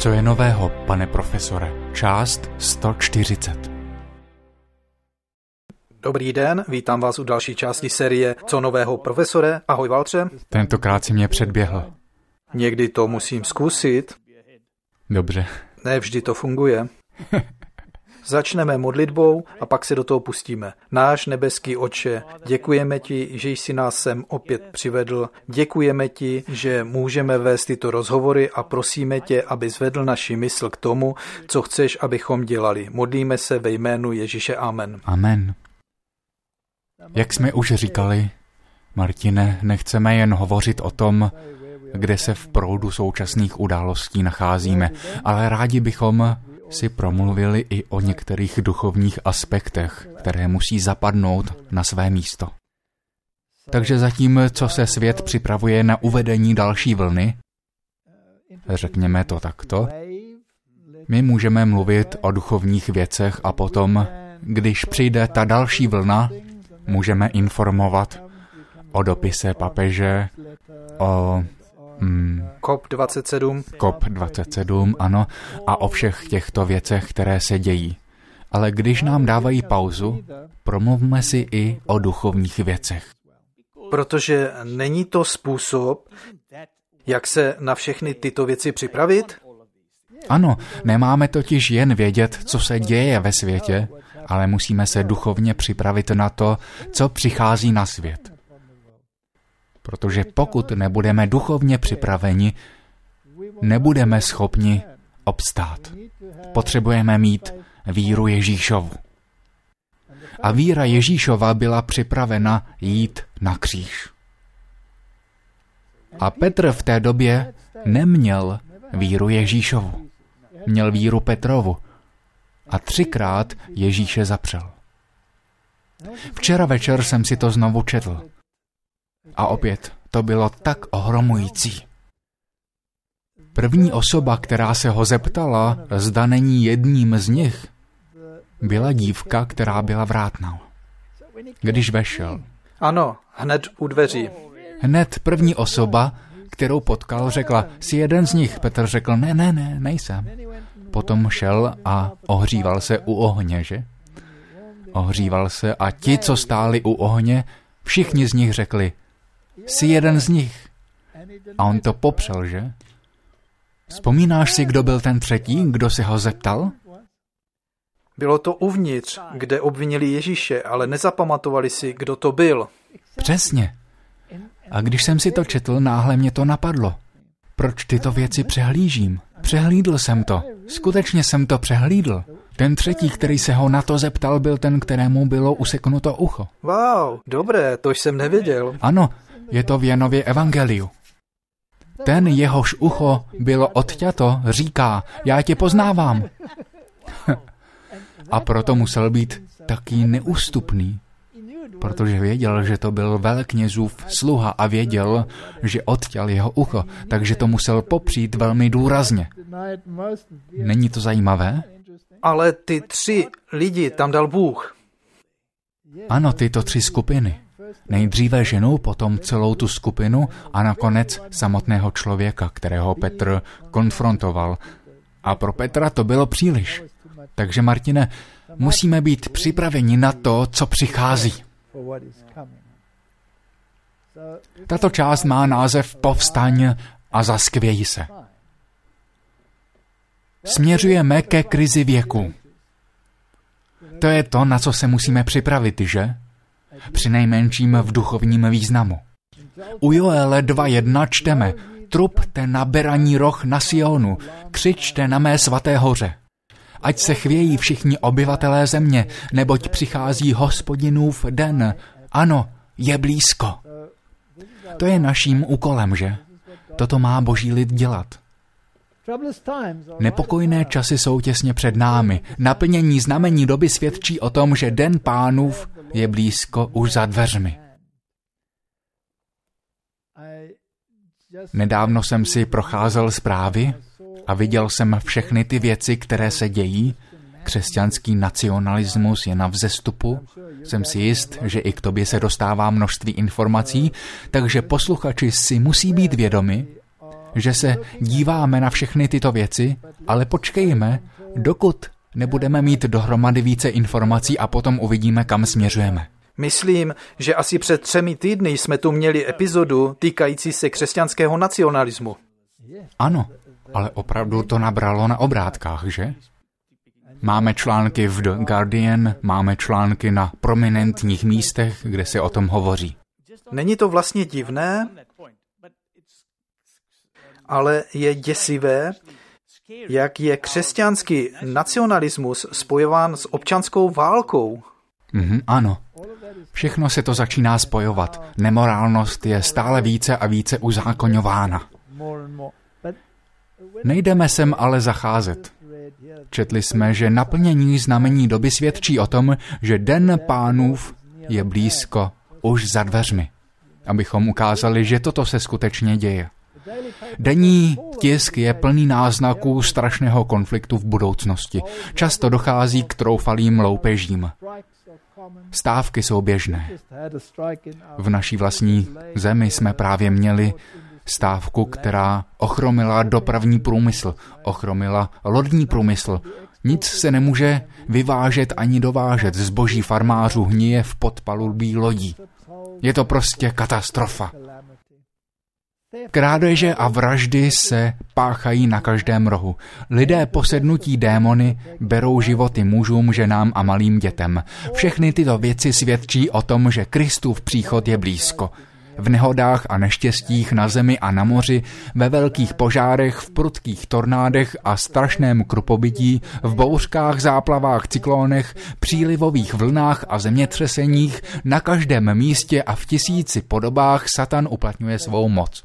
Co je nového, pane profesore? Část 140. Dobrý den, vítám vás u další části série Co nového, profesore? Ahoj, Valtře. Tentokrát si mě předběhl. Někdy to musím zkusit. Dobře. Ne vždy to funguje. Začneme modlitbou a pak se do toho pustíme. Náš nebeský Otče, děkujeme ti, že jsi nás sem opět přivedl. Děkujeme ti, že můžeme vést tyto rozhovory a prosíme tě, aby zvedl naši mysl k tomu, co chceš, abychom dělali. Modlíme se ve jménu Ježíše. Amen. Amen. Jak jsme už říkali, Martine, nechceme jen hovořit o tom, kde se v proudu současných událostí nacházíme, ale rádi bychom si promluvili i o některých duchovních aspektech, které musí zapadnout na své místo. Takže zatím, co se svět připravuje na uvedení další vlny, řekněme to takto, my můžeme mluvit o duchovních věcech a potom, když přijde ta další vlna, můžeme informovat o dopise papeže, o COP27, ano, a o všech těchto věcech, které se dějí. Ale když nám dávají pauzu, promluvme si i o duchovních věcech. Protože není to způsob, jak se na všechny tyto věci připravit? Ano, nemáme totiž jen vědět, co se děje ve světě, ale musíme se duchovně připravit na to, co přichází na svět. Protože pokud nebudeme duchovně připraveni, nebudeme schopni obstát. Potřebujeme mít víru Ježíšovu. A víra Ježíšova byla připravena jít na kříž. A Petr v té době neměl víru Ježíšovu. Měl víru Petrovu. A 3krát Ježíše zapřel. Včera večer jsem si to znovu četl. A opět to bylo tak ohromující. První osoba, která se ho zeptala, zda není jedním z nich, byla dívka, která byla vrátná. Když vešel. Ano, hned u dveří. Hned první osoba, kterou potkal, řekla, jsi jeden z nich. Petr řekl, ne, nejsem. Potom šel a ohříval se u ohně, že? Ohříval se a ti, co stáli u ohně, všichni z nich řekli, jsi jeden z nich. A on to popřel, že? Vzpomínáš si, kdo byl ten třetí, kdo se ho zeptal? Bylo to uvnitř, kde obvinili Ježíše, ale nezapamatovali si, kdo to byl. Přesně. A když jsem si to četl, náhle mě to napadlo. Proč tyto věci přehlížím? Přehlídl jsem to. Skutečně jsem to přehlídl. Ten třetí, který se ho na to zeptal, byl ten, kterému bylo useknuto ucho. Wow, dobré, to jsem nevěděl. Ano, je to v Janově evangeliu. Ten, jehož ucho bylo odťato, říká, já tě poznávám. A proto musel být taky neústupný, protože věděl, že to byl veleknězův sluha a věděl, že odťal jeho ucho, takže to musel popřít velmi důrazně. Není to zajímavé? Ale ty 3 lidi tam dal Bůh. Ano, tyto 3 skupiny. Nejdříve ženu, potom celou tu skupinu a nakonec samotného člověka, kterého Petr konfrontoval. A pro Petra to bylo příliš. Takže, Martine, musíme být připraveni na to, co přichází. Tato část má název Povstaň a zaskvěj se. Směřujeme ke krizi věku. To je to, na co se musíme připravit, že? Přinejmenším v duchovním významu. U Joele 2.1 čteme, trubte na beraní roh na Sionu, křičte na mé svaté hoře. Ať se chvějí všichni obyvatelé země, neboť přichází Hospodinův den. Ano, je blízko. To je naším úkolem, že? Toto má boží lid dělat. Nepokojné časy jsou těsně před námi. Naplnění znamení doby svědčí o tom, že den Pánův je blízko už za dveřmi. Nedávno jsem si procházel zprávy a viděl jsem všechny ty věci, které se dějí. Křesťanský nacionalismus je na vzestupu. Jsem si jist, že i k tobě se dostává množství informací, takže posluchači si musí být vědomi, že se díváme na všechny tyto věci, ale počkejme, dokud nebudeme mít dohromady více informací a potom uvidíme, kam směřujeme. Myslím, že asi před 3 týdny jsme tu měli epizodu týkající se křesťanského nacionalismu. Ano, ale opravdu to nabralo na obrátkách, že? Máme články v The Guardian, máme články na prominentních místech, kde se o tom hovoří. Není to vlastně divné, ale je děsivé, jak je křesťanský nacionalismus spojován s občanskou válkou. Ano. Všechno se to začíná spojovat. Nemorálnost je stále více a více uzákoňována. Nejdeme sem ale zacházet. Četli jsme, že naplnění znamení doby svědčí o tom, že den Pánův je blízko, už za dveřmi. Abychom ukázali, že toto se skutečně děje. Denní tisk je plný náznaků strašného konfliktu v budoucnosti. Často dochází k troufalým loupežím. Stávky jsou běžné. V naší vlastní zemi jsme právě měli stávku, která ochromila dopravní průmysl, ochromila lodní průmysl. Nic se nemůže vyvážet ani dovážet. Zboží farmářů hnije v podpalubí lodí. Je to prostě katastrofa. Krádeže a vraždy se páchají na každém rohu. Lidé posednutí démony berou životy mužům, ženám a malým dětem. Všechny tyto věci svědčí o tom, že Kristův příchod je blízko. V nehodách a neštěstích na zemi a na moři, ve velkých požárech, v prudkých tornádech a strašném krupobytí, v bouřkách, záplavách, cyklónech, přílivových vlnách a zemětřeseních, na každém místě a v 1000 podobách Satan uplatňuje svou moc.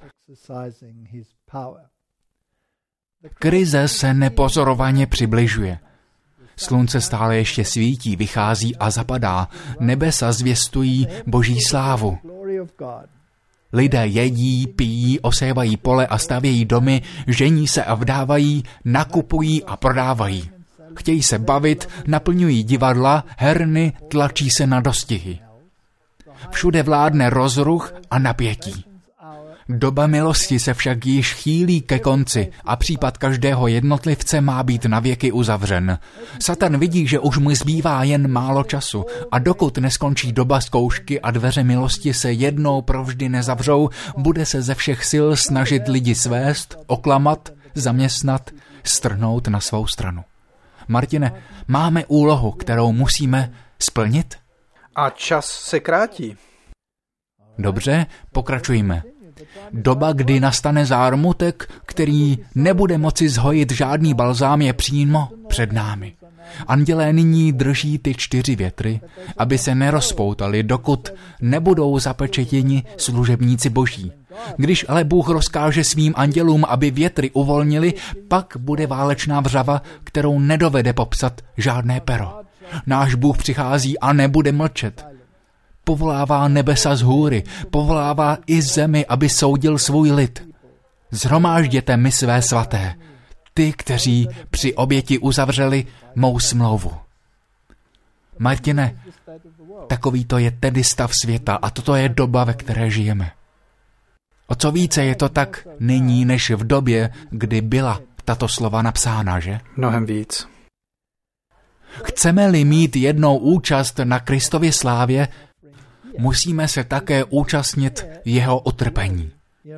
Krize se nepozorovaně přibližuje. Slunce stále ještě svítí, vychází a zapadá. Nebesa zvěstují Boží slávu. Lidé jedí, pijí, osévají pole a stavějí domy, žení se a vdávají, nakupují a prodávají. Chtějí se bavit, naplňují divadla, herny, tlačí se na dostihy. Všude vládne rozruch a napětí. Doba milosti se však již chýlí ke konci a případ každého jednotlivce má být navěky uzavřen. Satan vidí, že už mu zbývá jen málo času a dokud neskončí doba zkoušky a dveře milosti se jednou provždy nezavřou, bude se ze všech sil snažit lidi svést, oklamat, zaměstnat, strhnout na svou stranu. Martine, máme úlohu, kterou musíme splnit? A čas se krátí. Dobře, pokračujme. Doba, kdy nastane zármutek, který nebude moci zhojit žádný balzám, je přímo před námi. Andělé nyní drží ty 4 větry, aby se nerozpoutali, dokud nebudou zapečetěni služebníci Boží. Když ale Bůh rozkáže svým andělům, aby větry uvolnili, pak bude válečná vřava, kterou nedovede popsat žádné pero. Náš Bůh přichází a nebude mlčet. Povolává nebesa z hůry, povolává i zemi, aby soudil svůj lid. Shromážděte mi své svaté, ty, kteří při oběti uzavřeli mou smlouvu. Martine, takový to je tedy stav světa a toto je doba, ve které žijeme. O co více je to tak nyní, než v době, kdy byla tato slova napsána, že? Mnohem víc. Chceme-li mít jednou účast na Kristově slávě, musíme se také účastnit jeho utrpení.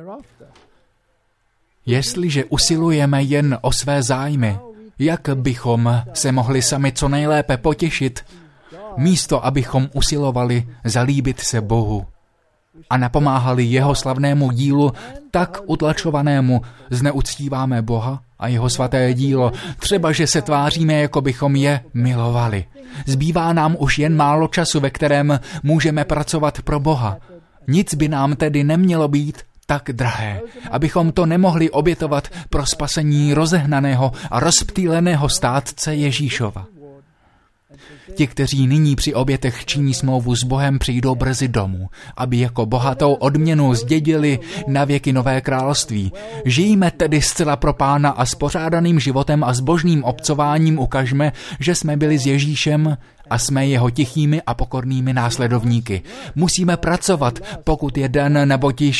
Jestliže usilujeme jen o své zájmy, jak bychom se mohli sami co nejlépe potěšit, místo abychom usilovali zalíbit se Bohu a napomáhali jeho slavnému dílu, tak utlačovanému zneuctíváme Boha a jeho svaté dílo, třeba že se tváříme, jako bychom je milovali. Zbývá nám už jen málo času, ve kterém můžeme pracovat pro Boha. Nic by nám tedy nemělo být tak drahé, abychom to nemohli obětovat pro spasení rozehnaného a rozptýleného státce Ježíšova. Ti, kteří nyní při obětech činí smlouvu s Bohem, přijdou brzy domů, aby jako bohatou odměnu zdědili na věky nové království. Žijíme tedy zcela pro Pána a s pořádaným životem a zbožným obcováním ukažme, že jsme byli s Ježíšem a jsme jeho tichými a pokornými následovníky. Musíme pracovat, pokud je den, neboť již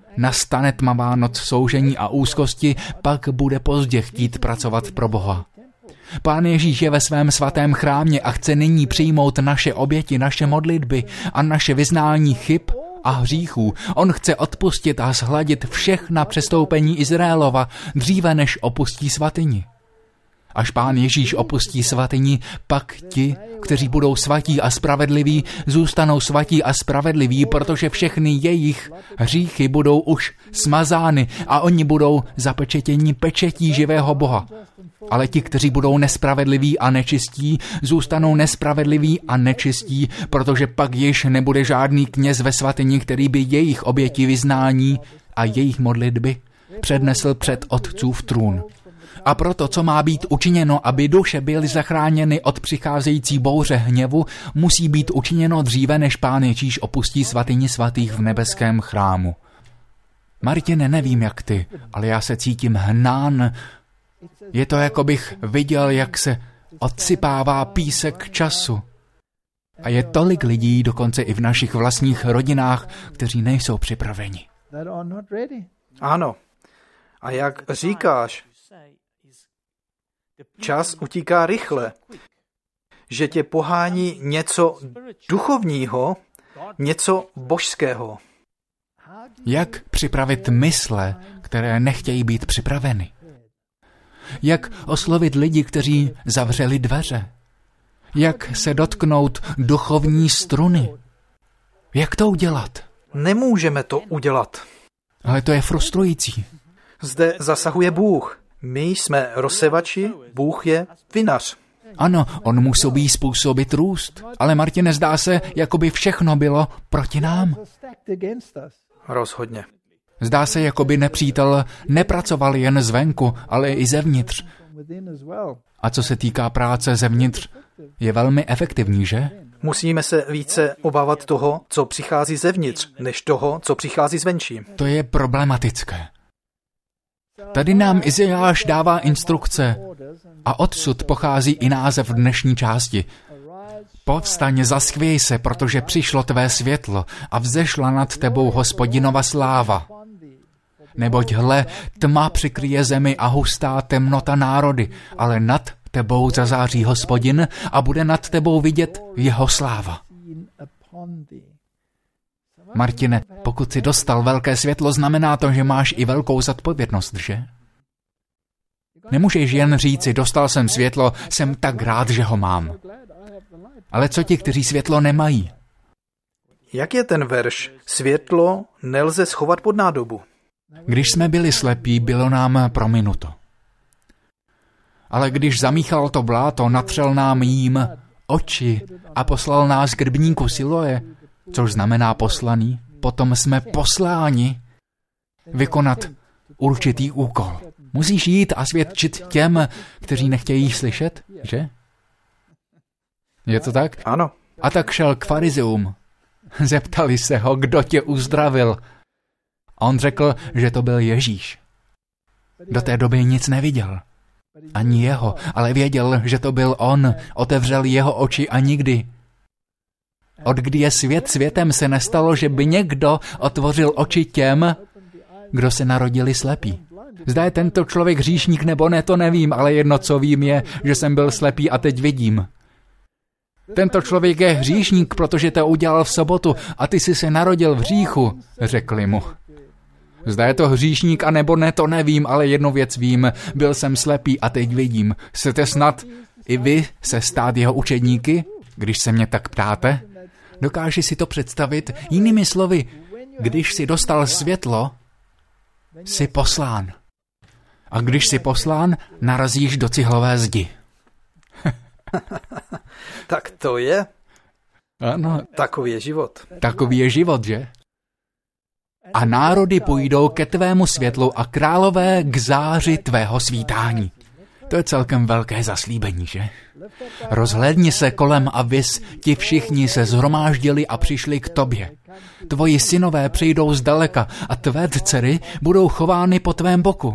nastane tmavá noc soužení a úzkosti, pak bude pozdě chtít pracovat pro Boha. Pán Ježíš je ve svém svatém chrámě a chce nyní přijmout naše oběti, naše modlitby a naše vyznání chyb a hříchů. On chce odpustit a shladit všechna přestoupení Izraelova dříve, než opustí svatyni. Až Pán Ježíš opustí svatyni, pak ti, kteří budou svatí a spravedliví, zůstanou svatí a spravedliví, protože všechny jejich hříchy budou už smazány a oni budou zapečetěni pečetí živého Boha. Ale ti, kteří budou nespravedliví a nečistí, zůstanou nespravedliví a nečistí, protože pak již nebude žádný kněz ve svatyni, který by jejich oběti vyznání a jejich modlitby přednesl před Otcův trůn. A proto, co má být učiněno, aby duše byly zachráněny od přicházející bouře hněvu, musí být učiněno dříve, než Pán Ježíš opustí svatyni svatých v nebeském chrámu. Martine, nevím jak ty, ale já se cítím hnán. Je to, jako bych viděl, jak se odsypává písek času. A je tolik lidí, dokonce i v našich vlastních rodinách, kteří nejsou připraveni. Ano. A jak říkáš, čas utíká rychle, že tě pohání něco duchovního, něco božského. Jak připravit mysle, které nechtějí být připraveny? Jak oslovit lidi, kteří zavřeli dveře? Jak se dotknout duchovní struny? Jak to udělat? Nemůžeme to udělat. Ale to je frustrující. Zde zasahuje Bůh. My jsme rozsevači, Bůh je vinař. Ano, on musí způsobit růst, ale Martine, zdá se, jako by všechno bylo proti nám. Rozhodně. Zdá se, jako by nepřítel nepracoval jen zvenku, ale i zevnitř. A co se týká práce zevnitř, je velmi efektivní, že? Musíme se více obávat toho, co přichází zevnitř, než toho, co přichází zvenčí. To je problematické. Tady nám Izajáš dává instrukce a odsud pochází i název dnešní části. Povstaň, zaskvěj se, protože přišlo tvé světlo a vzešla nad tebou Hospodinova sláva. Neboť hle, tma přikryje zemi a hustá temnota národy, ale nad tebou zazáří Hospodin a bude nad tebou vidět jeho sláva. Martine, pokud jsi dostal velké světlo, znamená to, že máš i velkou zodpovědnost, že? Nemůžeš jen říci, dostal jsem světlo, jsem tak rád, že ho mám. Ale co ti, kteří světlo nemají? Jak je ten verš? Světlo nelze schovat pod nádobu. Když jsme byli slepí, bylo nám prominuto. Ale když zamíchal to bláto, natřel nám jím oči a poslal nás k rybníku Siloe, což znamená poslaný, potom jsme posláni vykonat určitý úkol. Musíš jít a svědčit těm, kteří nechtějí slyšet, že? Je to tak? Ano. A tak šel k farizeům. Zeptali se ho, kdo tě uzdravil. A on řekl, že to byl Ježíš. Do té doby nic neviděl. Ani jeho, ale věděl, že to byl on. Otevřel jeho oči a nikdy. Od kdy je svět světem, se nestalo, že by někdo otvořil oči těm, kdo se narodili slepí. Zda je tento člověk hříšník nebo ne, to nevím, ale jedno, co vím, je, že jsem byl slepý a teď vidím. Tento člověk je hříšník, protože to udělal v sobotu a ty jsi se narodil v hříchu, řekli mu. Zda je to hříšník a nebo ne, to nevím, ale jednu věc vím, byl jsem slepý a teď vidím. Chcete snad i vy se stát jeho učedníky, když se mě tak ptáte? Dokáži si to představit? Jinými slovy, když si dostal světlo, jsi poslán. A když jsi poslán, narazíš do cihlové zdi. Tak to je. Ano. Takový je život. Takový je život, že? A národy půjdou ke tvému světlu a králové k záři tvého svítání. To je celkem velké zaslíbení, že? Rozhlédni se kolem a vys, ti všichni se shromáždili a přišli k tobě. Tvoji synové přijdou zdaleka a tvé dcery budou chovány po tvém boku.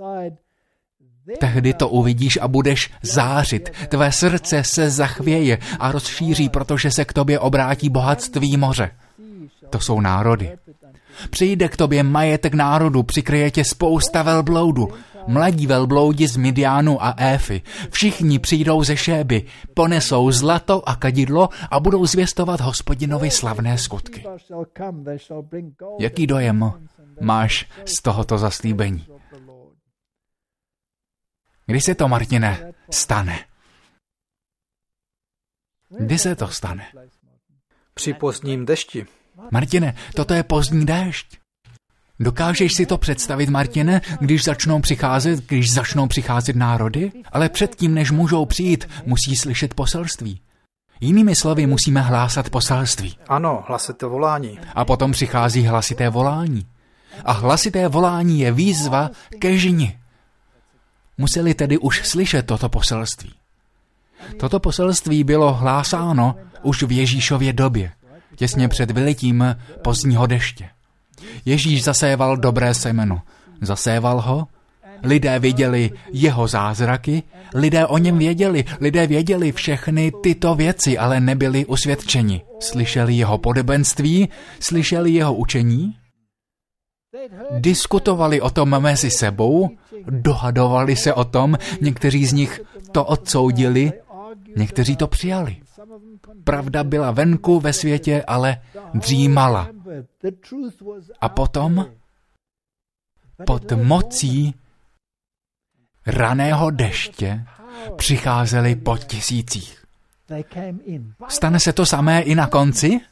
Tehdy to uvidíš a budeš zářit. Tvé srdce se zachvěje a rozšíří, protože se k tobě obrátí bohatství moře. To jsou národy. Přijde k tobě majetek národu, přikryje tě spousta velbloudu. Mladí velbloudi z Midianu a Éfy. Všichni přijdou ze Šéby, ponesou zlato a kadidlo a budou zvěstovat Hospodinovi slavné skutky. Jaký dojem máš z tohoto zaslíbení? Kdy se to, Martine, stane? Kdy se to stane? Při pozdním dešti. Martine, toto je pozdní déšť. Dokážeš si to představit, Martine, když začnou přicházet národy? Ale předtím, než můžou přijít, musí slyšet poselství. Jinými slovy, musíme hlásat poselství. Ano, hlasité volání. A potom přichází hlasité volání. A hlasité volání je výzva ke žni. Museli tedy už slyšet toto poselství. Toto poselství bylo hlásáno už v Ježíšově době, těsně před vylitím pozdního deště. Ježíš zaséval dobré semeno. Zaséval ho, lidé viděli jeho zázraky, lidé o něm věděli, lidé věděli všechny tyto věci, ale nebyli usvědčeni. Slyšeli jeho podobenství, slyšeli jeho učení, diskutovali o tom mezi sebou, dohadovali se o tom, někteří z nich to odsoudili, někteří to přijali. Pravda byla venku ve světě, ale dřímala. A potom pod mocí raného deště přicházeli po tisících. Stane se to samé i na konci?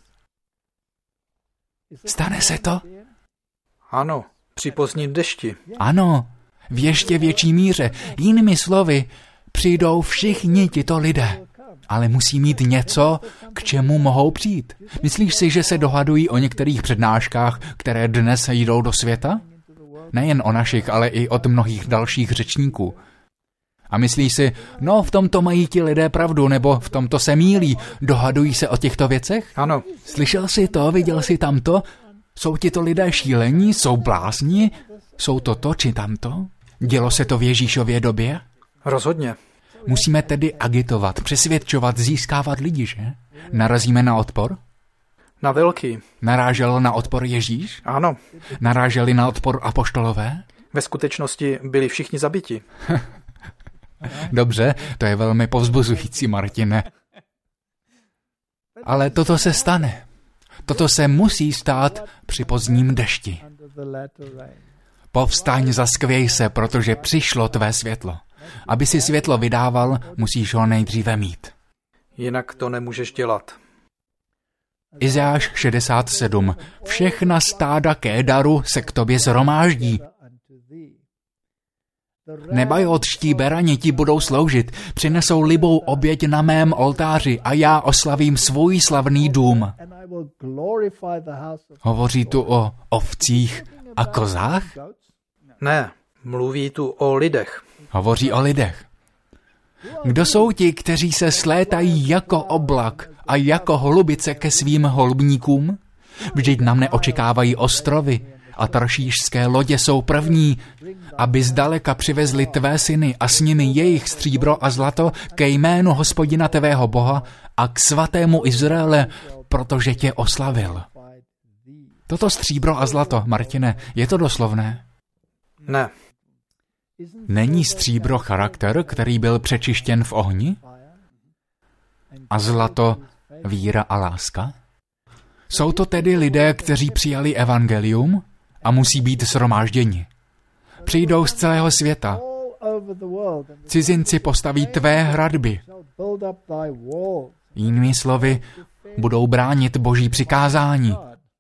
Stane se to? Ano, při pozdním dešti. Ano, v ještě větší míře. Jinými slovy, přijdou všichni tito lidé, ale musí mít něco, k čemu mohou přijít. Myslíš si, že se dohadují o některých přednáškách, které dnes jdou do světa? Nejen o našich, ale i od mnohých dalších řečníků. A myslíš si, no v tomto mají ti lidé pravdu, nebo v tomto se mýlí, dohadují se o těchto věcech? Ano. Slyšel jsi to, viděl jsi tamto? Jsou tito lidé šílení, jsou blázni? Jsou to či tamto? Dělo se to v Ježíšově době? Rozhodně. Musíme tedy agitovat, přesvědčovat, získávat lidi, že? Narazíme na odpor? Na velký. Narážel na odpor Ježíš? Ano. Naráželi na odpor apoštolové? Ve skutečnosti byli všichni zabiti. Dobře, to je velmi povzbuzující, Martine. Ale toto se stane. Toto se musí stát při pozdním dešti. Povstaň, zaskvěj se, protože přišlo tvé světlo. Aby si světlo vydával, musíš ho nejdříve mít. Jinak to nemůžeš dělat. Izajáš 67. Všechna stáda Kédaru se k tobě shromáždí. Nebajotští berani ti budou sloužit, přinesou libou oběť na mém oltáři a já oslavím svůj slavný dům. Hovoří tu o ovcích a kozách? Ne, mluví tu o lidech. Hovoří o lidech. Kdo jsou ti, kteří se slétají jako oblak a jako holubice ke svým holubníkům? Vždyť nám neočekávají ostrovy a taršíšské lodě jsou první, aby zdaleka přivezli tvé syny a s nimi jejich stříbro a zlato ke jménu Hospodina tvého Boha a k svatému Izraele, protože tě oslavil. Toto stříbro a zlato, Martine, je to doslovné? Ne. Není stříbro charakter, který byl přečištěn v ohni? A zlato víra a láska? Jsou to tedy lidé, kteří přijali evangelium a musí být shromážděni. Přijdou z celého světa. Cizinci postaví tvé hradby. Jinými slovy, budou bránit Boží přikázání.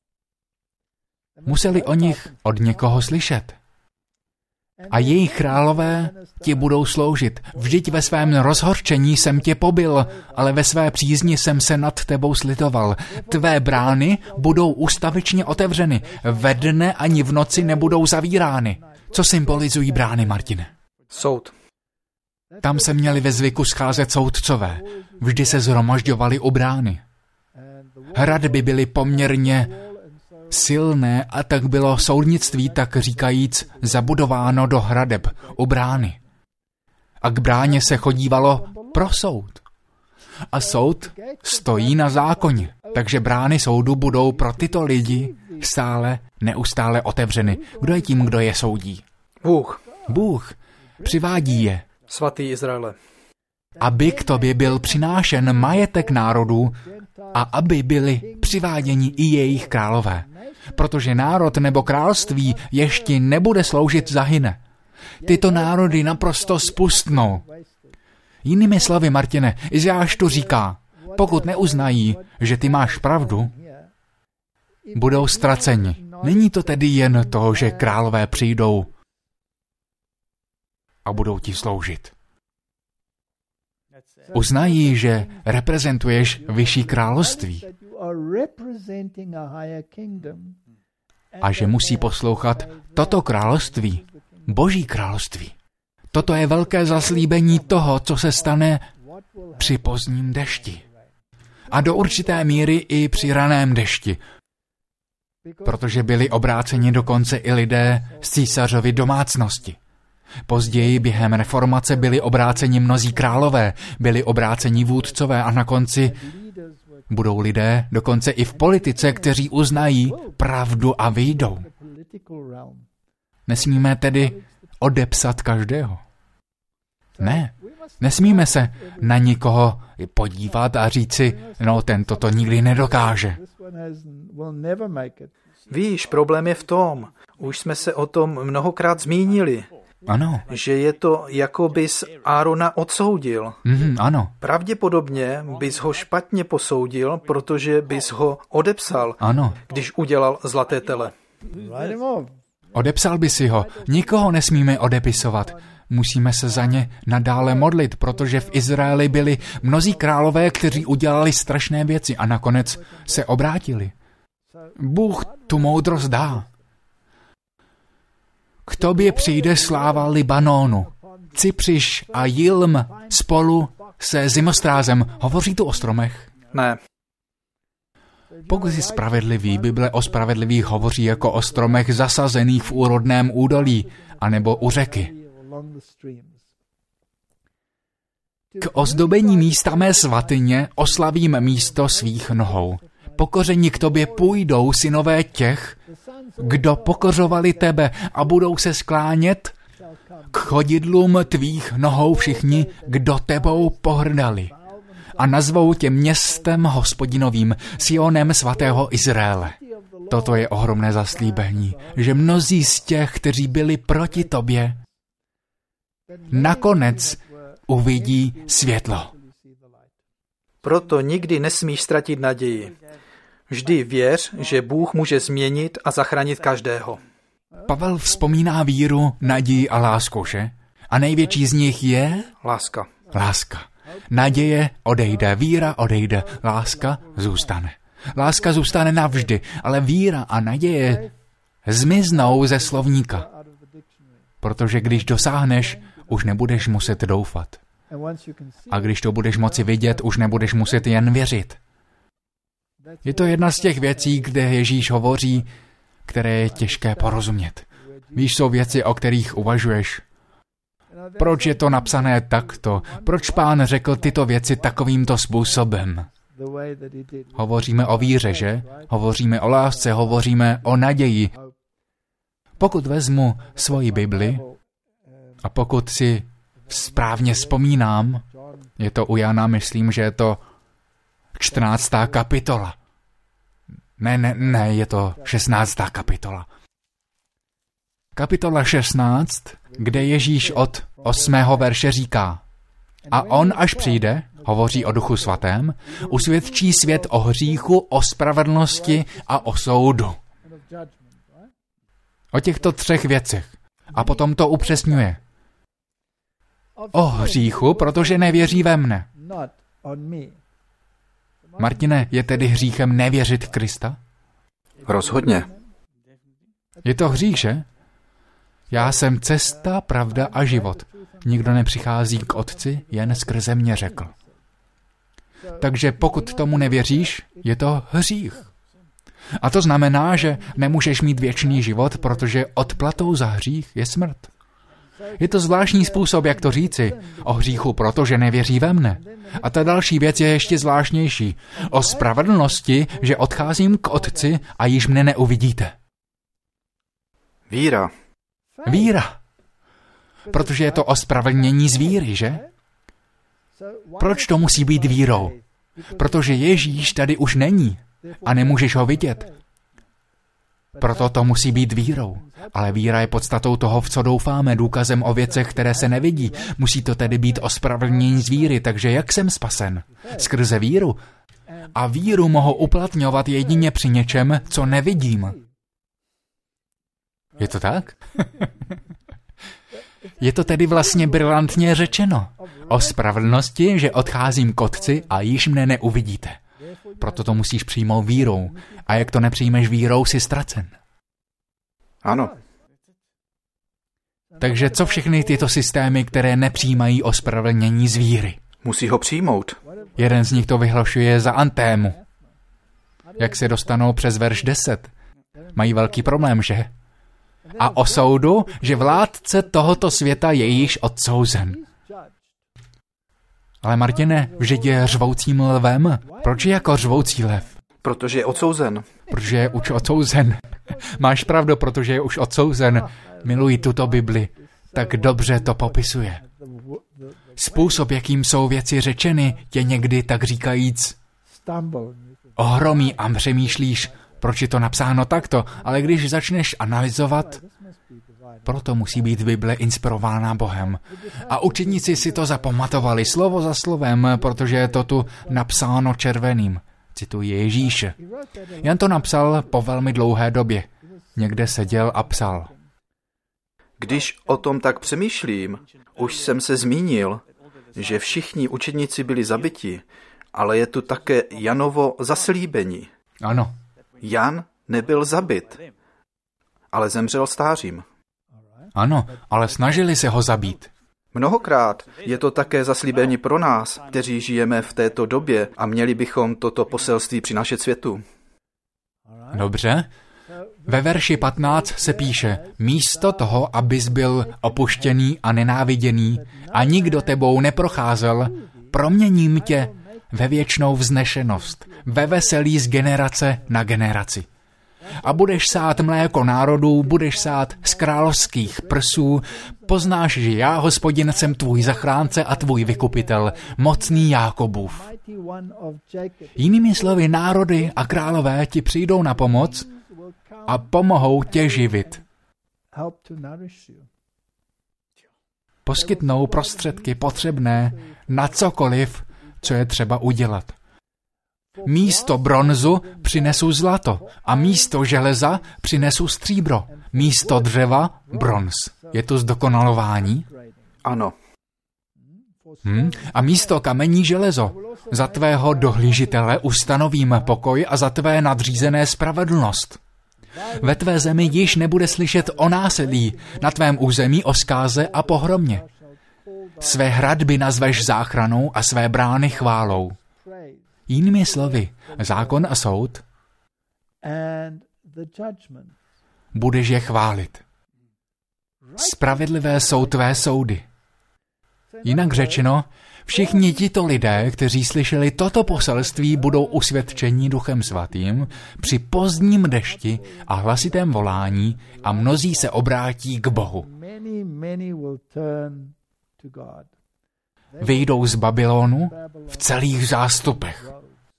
Museli o nich od někoho slyšet. A jejich králové ti budou sloužit. Vždyť ve svém rozhorčení jsem tě pobil, ale ve své přízni jsem se nad tebou slitoval. Tvé brány budou ustavičně otevřeny. Ve dne ani v noci nebudou zavírány. Co symbolizují brány, Martine? Soud. Tam se měli ve zvyku scházet soudcové. Vždy se shromažďovali u brány. Hradby byly poměrně silné a tak bylo soudnictví, tak říkajíc, zabudováno do hradeb, u brány. A k bráně se chodívalo pro soud. A soud stojí na zákoně, takže brány soudu budou pro tyto lidi neustále otevřeny. Kdo je tím, kdo je soudí? Bůh přivádí je. Svatý Izraele. Aby k tobě byl přinášen majetek národů a aby byli přiváděni i jejich králové. Protože národ nebo království ještě nebude sloužit, zahyne. Tyto národy naprosto spustnou. Jinými slovy, Martine, Izajáš tu říká, pokud neuznají, že ty máš pravdu, budou ztraceni. Není to tedy jen to, že králové přijdou a budou ti sloužit. Uznají, že reprezentuješ vyšší království a že musí poslouchat toto království, Boží království. Toto je velké zaslíbení toho, co se stane při pozdním dešti. A do určité míry i při raném dešti. Protože byli obráceni dokonce i lidé z císařovy domácnosti. Později během reformace byli obráceni mnozí králové, byli obráceni vůdcové a na konci budou lidé, dokonce i v politice, kteří uznají pravdu a vyjdou. Nesmíme tedy odepsat každého. Ne, nesmíme se na nikoho podívat a říci, no tento to nikdy nedokáže. Víš, problém je v tom, už jsme se o tom mnohokrát zmínili, ano. Že je to, jako bys Árona odsoudil. Ano. Pravděpodobně bys ho špatně posoudil, protože bys ho odepsal, ano. Když udělal zlaté tele. Odepsal by si ho. Nikoho nesmíme odepisovat. Musíme se za ně nadále modlit, protože v Izraeli byli mnozí králové, kteří udělali strašné věci a nakonec se obrátili. Bůh tu moudrost dá. K tobě přijde sláva Libanonu. Cypřiš a Jilm spolu se zimostrázem. Hovoří tu o stromech? Ne. Pokud jsi spravedlivý, Bible o spravedlivých hovoří jako o stromech zasazených v úrodném údolí, anebo u řeky. K ozdobení místa mé svatyně oslavím místo svých nohou. Pokoření k tobě půjdou synové těch, kdo pokořovali tebe a budou se sklánět k chodidlům tvých nohou všichni, kdo tebou pohrdali. A nazvou tě městem Hospodinovým, Sionem svatého Izraele. Toto je ohromné zaslíbení, že mnozí z těch, kteří byli proti tobě, nakonec uvidí světlo. Proto nikdy nesmíš ztratit naději. Vždy věř, že Bůh může změnit a zachránit každého. Pavel vzpomíná víru, naději a lásku, že? A největší z nich je? Láska. Láska. Naděje odejde, víra odejde, láska zůstane. Láska zůstane navždy, ale víra a naděje zmiznou ze slovníka. Protože když dosáhneš, už nebudeš muset doufat. A když to budeš moci vidět, už nebudeš muset jen věřit. Je to jedna z těch věcí, kde Ježíš hovoří, které je těžké porozumět. Víš, jsou věci, o kterých uvažuješ. Proč je to napsané takto? Proč Pán řekl tyto věci takovýmto způsobem? Hovoříme o víře, že? Hovoříme o lásce, hovoříme o naději. Pokud vezmu svoji Bibli a pokud si správně vzpomínám, je to u Jana, myslím, že je to 14. kapitola. Ne, je to 16. kapitola. Kapitola 16, kde Ježíš od 8. verše říká: A on, až přijde, hovoří o Duchu svatém, usvědčí svět o hříchu, o spravedlnosti a o soudu. O těchto 3 věcech. A potom to upřesňuje. O hříchu, protože nevěří ve mne. Martine, je tedy hříchem nevěřit v Krista? Rozhodně. Je to hřích, že? Já jsem cesta, pravda a život. Nikdo nepřichází k Otci, jen skrze mě, řekl. Takže pokud tomu nevěříš, je to hřích. A to znamená, že nemůžeš mít věčný život, protože odplatou za hřích je smrt. Je to zvláštní způsob, jak to říci. O hříchu, protože nevěří ve mne. A ta další věc je ještě zvláštnější. O spravedlnosti, že odcházím k Otci a již mne neuvidíte. Víra. Víra. Protože je to ospravedlnění z víry, že? Proč to musí být vírou? Protože Ježíš tady už není a nemůžeš ho vidět. Proto to musí být vírou. Ale víra je podstatou toho, v co doufáme, důkazem o věcech, které se nevidí. Musí to tedy být ospravedlnění z víry, takže jak jsem spasen? Skrze víru. A víru mohu uplatňovat jedině při něčem, co nevidím. Je to tak? Je to tedy vlastně brilantně řečeno. O spravedlnosti, že odcházím k Otci a již mne neuvidíte. Proto to musíš přijmout vírou. A jak to nepřijmeš vírou, jsi ztracen. Ano. Takže co všechny tyto systémy, které nepřijímají ospravedlnění z víry? Musí ho přijmout. Jeden z nich to vyhlašuje za antému. Jak se dostanou přes verš 10? Mají velký problém, že? A o soudu, že vládce tohoto světa je již odsouzen. Ale Martine, vždyť je řvoucím lvem. Proč je jako řvoucí lev? Protože je odsouzen. Protože je už odsouzen. Máš pravdu, protože je už odsouzen. Miluji tuto Bibli. Tak dobře to popisuje. Způsob, jakým jsou věci řečeny, tě někdy, tak říkajíc, ohromí a přemýšlíš, proč je to napsáno takto, ale když začneš analyzovat, proto musí být Bible inspirována Bohem. A učedníci si to zapamatovali slovo za slovem, protože je to tu napsáno červeným. Cituji Ježíše. Jan to napsal po velmi dlouhé době. Někde seděl a psal. Když o tom tak přemýšlím, už jsem se zmínil, že všichni učedníci byli zabiti, ale je tu také Janovo zaslíbení. Ano. Jan nebyl zabit, ale zemřel stářím. Ano, ale snažili se ho zabít. Mnohokrát je to také zaslíbení pro nás, kteří žijeme v této době a měli bychom toto poselství přinášet světu. Dobře. Ve verši 15 se píše, místo toho, abys byl opuštěný a nenáviděný a nikdo tebou neprocházel, proměním tě ve věčnou vznešenost, ve veselí z generace na generaci. A budeš sát mléko národů, budeš sát z královských prsů, poznáš, že já, Hospodin, jsem tvůj zachránce a tvůj vykupitel, mocný Jákobův. Jinými slovy, národy a králové ti přijdou na pomoc a pomohou tě živit. Poskytnou prostředky potřebné na cokoliv, co je třeba udělat. Místo bronzu přinesu zlato a místo železa přinesu stříbro. Místo dřeva bronz. Je to zdokonalování? Ano. A místo kamení železo. Za tvého dohlížitele ustanovím pokoj a za tvé nadřízené spravedlnost. Ve tvé zemi již nebude slyšet o násilí, na tvém území o zkáze a pohromě. Své hradby nazveš záchranou a své brány chválou. Jinými slovy, zákon a soud, budeš je chválit. Spravedlivé jsou tvé soudy. Jinak řečeno, všichni tito lidé, kteří slyšeli toto poselství, budou usvědčeni Duchem Svatým při pozdním dešti a hlasitém volání a mnozí se obrátí k Bohu. Vyjdou z Babylonu v celých zástupech.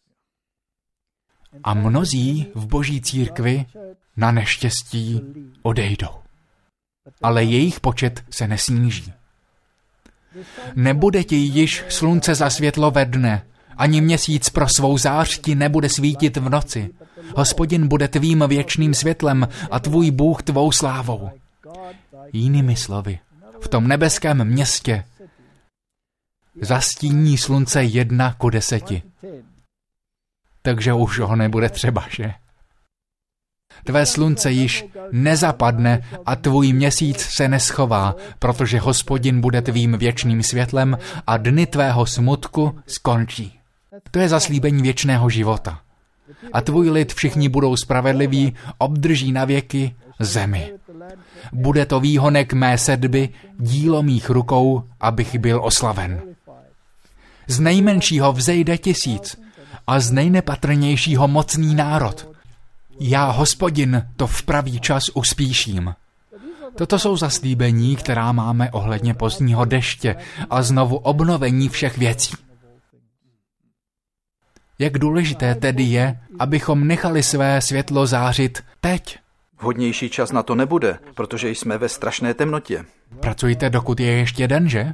A mnozí v Boží církvi na neštěstí odejdou. Ale jejich počet se nesníží. Nebude ti již slunce za světlo ve dne, ani měsíc pro svou zář ti nebude svítit v noci. Hospodin bude tvým věčným světlem a tvůj Bůh tvou slávou. Jinými slovy, v tom nebeském městě zastíní slunce 1:10. Takže už ho nebude třeba, že? Tvé slunce již nezapadne a tvůj měsíc se neschová, protože Hospodin bude tvým věčným světlem a dny tvého smutku skončí. To je zaslíbení věčného života. A tvůj lid všichni budou spravedliví, obdrží na věky zemi. Bude to výhonek mé sedby, dílo mých rukou, abych byl oslaven. Z nejmenšího vzejde 1000 a z nejnepatrnějšího mocný národ. Já, Hospodin, to v pravý čas uspíším. Toto jsou zaslíbení, která máme ohledně pozdního deště a znovu obnovení všech věcí. Jak důležité tedy je, abychom nechali své světlo zářit teď. Vhodnější čas na to nebude, protože jsme ve strašné temnotě. Pracujte, dokud je ještě den, že?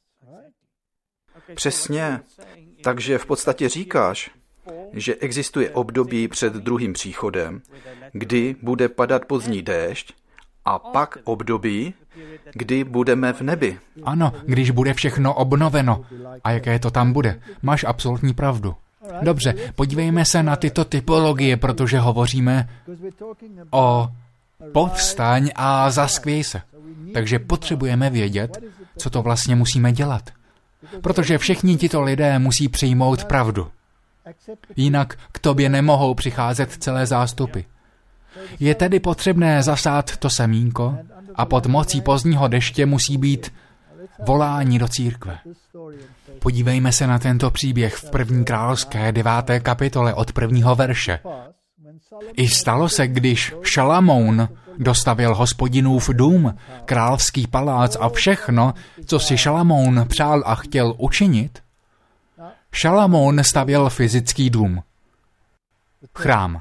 Přesně. Takže v podstatě říkáš, že existuje období před druhým příchodem, kdy bude padat pozdní déšť, a pak období, kdy budeme v nebi. Ano, když bude všechno obnoveno. A jaké to tam bude? Máš absolutní pravdu. Dobře, podívejme se na tyto typologie, protože hovoříme o povstaň a zaskvěj se. Takže potřebujeme vědět, co to vlastně musíme dělat. Protože všichni tito lidé musí přijmout pravdu. Jinak k tobě nemohou přicházet celé zástupy. Je tedy potřebné zasát to semínko a pod mocí pozdního deště musí být volání do církve. Podívejme se na tento příběh v 1. královské 9. kapitole od 1. verše. I stalo se, když Šalamoun dostavěl Hospodinův dům, královský palác a všechno, co si Šalamoun přál a chtěl učinit, Šalamoun stavěl fyzický dům, chrám.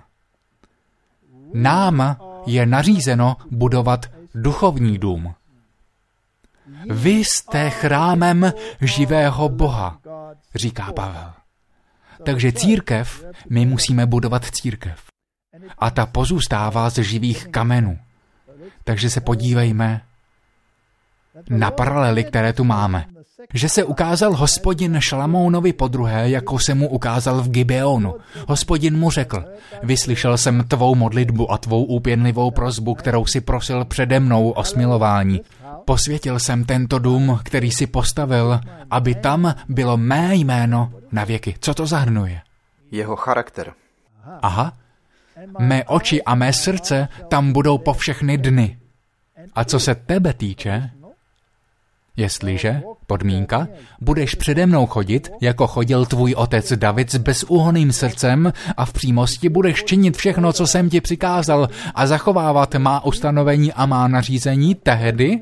Nám je nařízeno budovat duchovní dům. Vy jste chrámem živého Boha, říká Pavel. Takže církev, my musíme budovat církev. A ta pozůstává z živých kamenů. Takže se podívejme na paralely, které tu máme. Že se ukázal Hospodin Šalamounovi podruhé, jako se mu ukázal v Gibeonu. Hospodin mu řekl, vyslyšel jsem tvou modlitbu a tvou úpěnlivou prosbu, kterou si prosil přede mnou o smilování. Posvětil jsem tento dům, který si postavil, aby tam bylo mé jméno na věky. Co to zahrnuje? Jeho charakter. Aha. Mé oči a mé srdce tam budou po všechny dny. A co se tebe týče, jestliže, podmínka, budeš přede mnou chodit, jako chodil tvůj otec David s bezúhonným srdcem a v přímosti budeš činit všechno, co jsem ti přikázal a zachovávat má ustanovení a má nařízení, tehdy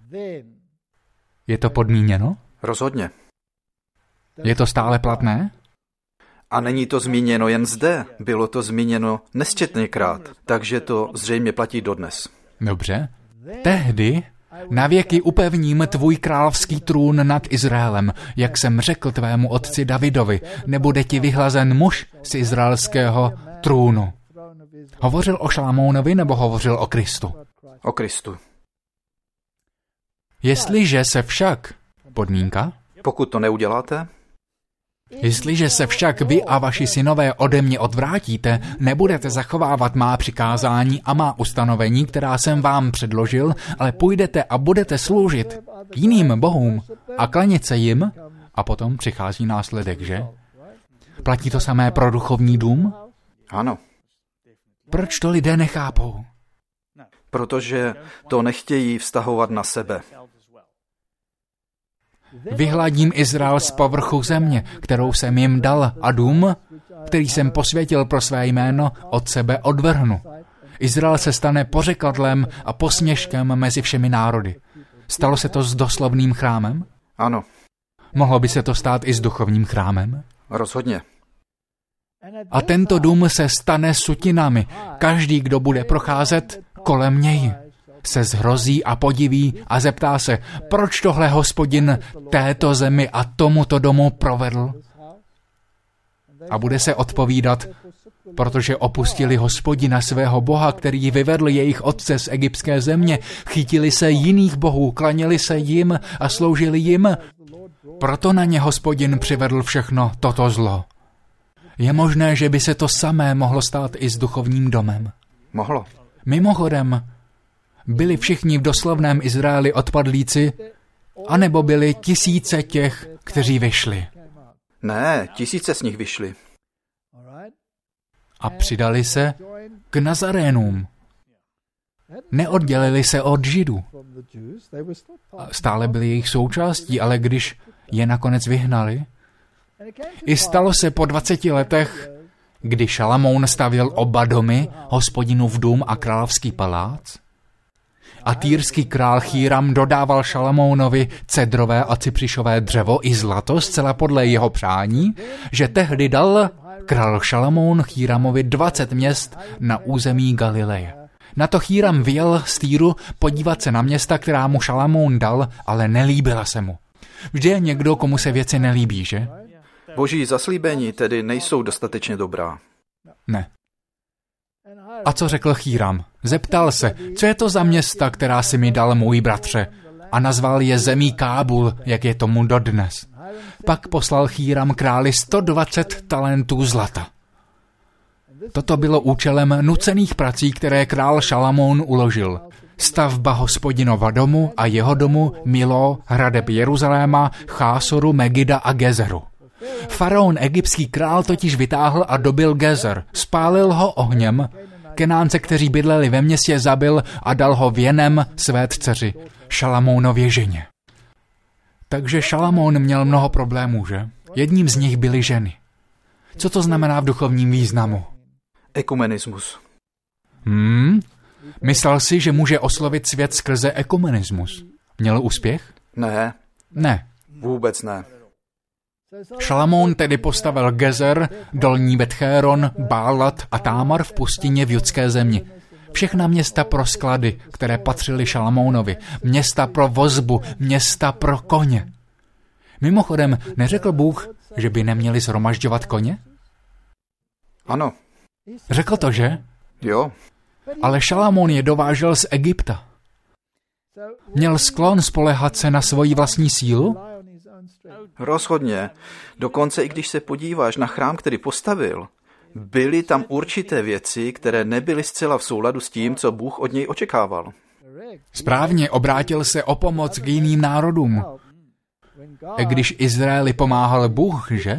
je to podmíněno? Rozhodně. Je to stále platné? A není to zmíněno jen zde, bylo to zmíněno nesčetněkrát, takže to zřejmě platí dodnes. Dobře. Tehdy navěky upevním tvůj královský trůn nad Izraelem, jak jsem řekl tvému otci Davidovi, nebude ti vyhlazen muž z izraelského trůnu. Hovořil o Šalamounovi nebo hovořil o Kristu? O Kristu. Jestliže se však, podmínka, pokud to neuděláte, jestliže se však vy a vaši synové ode mě odvrátíte, nebudete zachovávat má přikázání a má ustanovení, která jsem vám předložil, ale půjdete a budete sloužit jiným bohům a klanět se jim, a potom přichází následek, že? Platí to samé pro duchovní dům? Ano. Proč to lidé nechápou? Protože to nechtějí vztahovat na sebe. Vyhladím Izrael z povrchu země, kterou jsem jim dal, a dům, který jsem posvětil pro své jméno, od sebe odvrhnu. Izrael se stane pořekadlem a posměškem mezi všemi národy. Stalo se to s doslovným chrámem? Ano. Mohlo by se to stát i s duchovním chrámem? Rozhodně. A tento dům se stane sutinami. Každý, kdo bude procházet kolem něj, se zhrozí a podiví a zeptá se, proč tohle Hospodin této zemi a tomuto domu provedl? A bude se odpovídat, protože opustili Hospodina svého Boha, který vyvedl jejich otce z egyptské země, chytili se jiných bohů, klaněli se jim a sloužili jim, proto na ně Hospodin přivedl všechno toto zlo. Je možné, že by se to samé mohlo stát i s duchovním domem. Mohlo. Mimochodem, byli všichni v doslovném Izraeli odpadlíci, anebo byli tisíce těch, kteří vyšli? Ne, tisíce z nich vyšli. A přidali se k Nazarénům. Neoddělili se od Židů. Stále byli jejich součástí, ale když je nakonec vyhnali, i stalo se po 20 letech, kdy Šalamoun stavěl oba domy, Hospodinův dům a královský palác, a týrský král Chýram dodával Šalamounovi cedrové a cyprišové dřevo i zlato zcela podle jeho přání, že tehdy dal král Šalamoun Chýramovi 20 měst na území Galileje. Na to Chýram vyjel z Týru podívat se na města, která mu Šalamoun dal, ale nelíbila se mu. Vždy je někdo, komu se věci nelíbí, že? Boží zaslíbení tedy nejsou dostatečně dobrá. Ne. A co řekl Chýram? Zeptal se, co je to za města, která si mi dal můj bratře, a nazval je zemí Kábul, jak je tomu dodnes. Pak poslal Chýram králi 120 talentů zlata. Toto bylo účelem nucených prací, které král Šalamoun uložil. Stavba Hospodinova domu a jeho domu, Milo, hradeb Jeruzaléma, Chásoru, Megida a Gezeru. Faraon, egyptský král, totiž vytáhl a dobil Gezer, spálil ho ohněm, Kenánce, kteří bydleli ve městě, zabil a dal ho věnem své dceři, Šalamounově ženě. Takže Šalamoun měl mnoho problémů, že? Jedním z nich byly ženy. Co to znamená v duchovním významu? Ekumenismus. Myslel si, že může oslovit svět skrze ekumenismus. Měl úspěch? Ne. Ne. Vůbec ne. Šalamoun tedy postavil Gezer, dolní Betchéron, Bálat a Támar v pustině v judské zemi. Všechna města pro sklady, které patřily Šalamounovi. Města pro vozbu, města pro koně. Mimochodem, neřekl Bůh, že by neměli shromažďovat koně? Ano. Řekl to, že? Jo. Ale Šalamoun je dovážel z Egypta. Měl sklon spoléhat se na svoji vlastní sílu? Rozhodně. Dokonce i když se podíváš na chrám, který postavil, byly tam určité věci, které nebyly zcela v souladu s tím, co Bůh od něj očekával. Správně, obrátil se o pomoc k jiným národům. Když Izraeli pomáhal Bůh, že?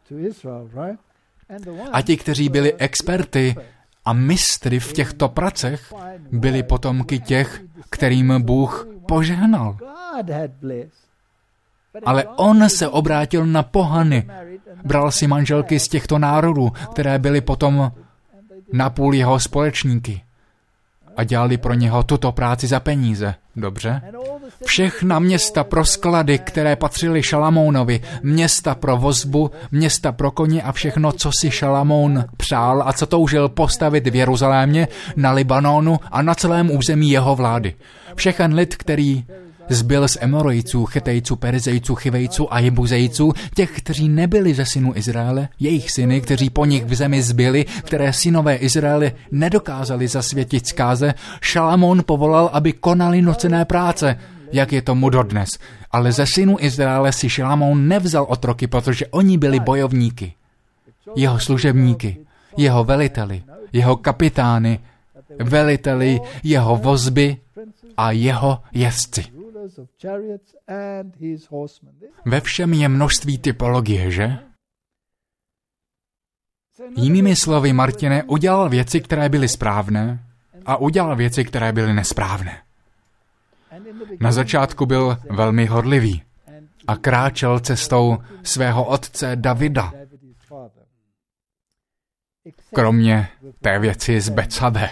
A ti, kteří byli experty a mistry v těchto pracech, byli potomky těch, kterým Bůh požehnal. Ale on se obrátil na pohany. Bral si manželky z těchto národů, které byly potom napůl jeho společníky. A dělali pro něho tuto práci za peníze. Dobře? Všechna města pro sklady, které patřily Šalamounovi, města pro vozbu, města pro koně a všechno, co si Šalamoun přál a co toužil postavit v Jeruzalémě, na Libanonu a na celém území jeho vlády. Všechen lid, který zbyl z Emorejců, Chetejců, Perizejců, Chivejců a Jebuzejců, těch, kteří nebyli ze synů Izraele, jejich syny, kteří po nich v zemi zbyli, které synové Izraele nedokázali zasvětit zkáze, Šalamoun povolal, aby konali nucené práce, jak je tomu dodnes. Ale ze synů Izraele si Šalamoun nevzal otroky, protože oni byli bojovníky. Jeho služebníky, jeho veliteli, jeho kapitány, veliteli, jeho vozby a jeho jezdci. Ve všem je množství typologie, že? Jinými slovy, Martine udělal věci, které byly správné, a udělal věci, které byly nesprávné. Na začátku byl velmi horlivý a kráčel cestou svého otce Davida. Kromě té věci z Betsabe.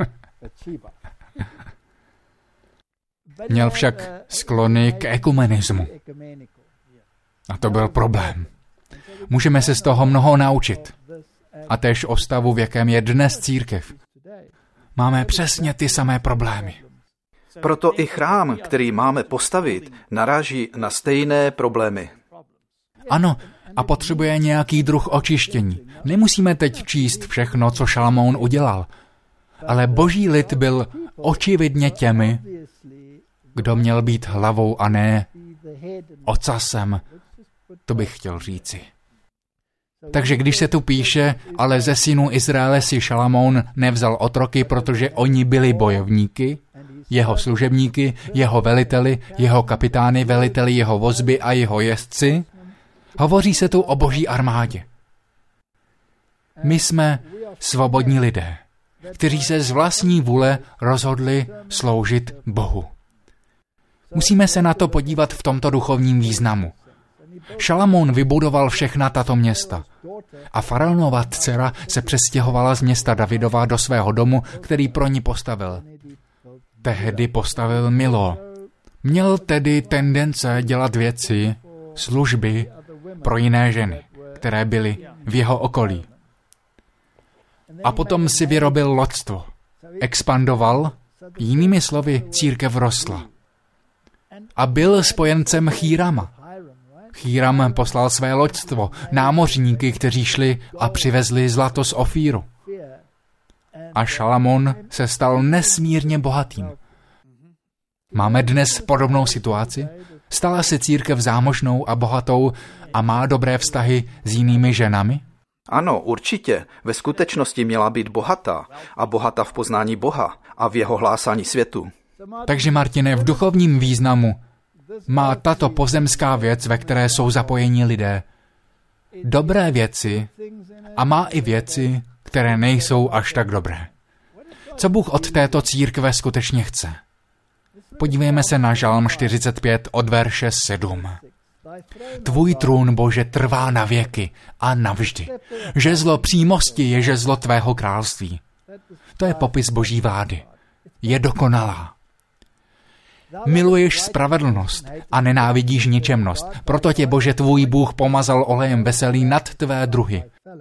Měl však sklony k ekumenismu. A to byl problém. Můžeme se z toho mnoho naučit. A též o stavu, v jakém je dnes církev. Máme přesně ty samé problémy. Proto i chrám, který máme postavit, naráží na stejné problémy. Ano, a potřebuje nějaký druh očištění. Nemusíme teď číst všechno, co Šalamoun udělal. Ale boží lid byl očividně těmi, kdo měl být hlavou a ne ocasem. To bych chtěl říci. Takže když se tu píše, ale ze synů Izraele si Šalamoun nevzal otroky, protože oni byli bojovníky, jeho služebníky, jeho veliteli, jeho kapitány, veliteli jeho vozby a jeho jezdci, hovoří se tu o boží armádě. My jsme svobodní lidé. kteří se z vlastní vůle rozhodli sloužit Bohu. Musíme se na to podívat v tomto duchovním významu. Šalamoun vybudoval všechna tato města a faraonova dcera se přestěhovala z města Davidova do svého domu, který pro ní postavil. Tehdy postavil Milo. Měl tedy tendence dělat věci, služby pro jiné ženy, které byly v jeho okolí. A potom si vyrobil loďstvo. Expandoval, jinými slovy, církev rostla. A byl spojencem Chírama. Chíram poslal své loďstvo, námořníky, kteří šli a přivezli zlato z Ofíru. A Šalamón se stal nesmírně bohatým. Máme dnes podobnou situaci? Stala se církev zámožnou a bohatou a má dobré vztahy s jinými ženami? Ano, určitě. Ve skutečnosti měla být bohatá a bohatá v poznání Boha a v jeho hlásání světu. Takže Martine, v duchovním významu má tato pozemská věc, ve které jsou zapojeni lidé, dobré věci a má i věci, které nejsou až tak dobré. Co Bůh od této církve skutečně chce? Podívejme se na Žalm 45 od verše 7. Tvůj trůn, Bože, trvá na věky a navždy. Žezlo přímosti je žezlo tvého království. To je popis Boží vlády. Je dokonalá. Miluješ spravedlnost a nenávidíš ničemnost. Proto tě, Bože, tvůj Bůh pomazal olejem veselý nad tvé druhy.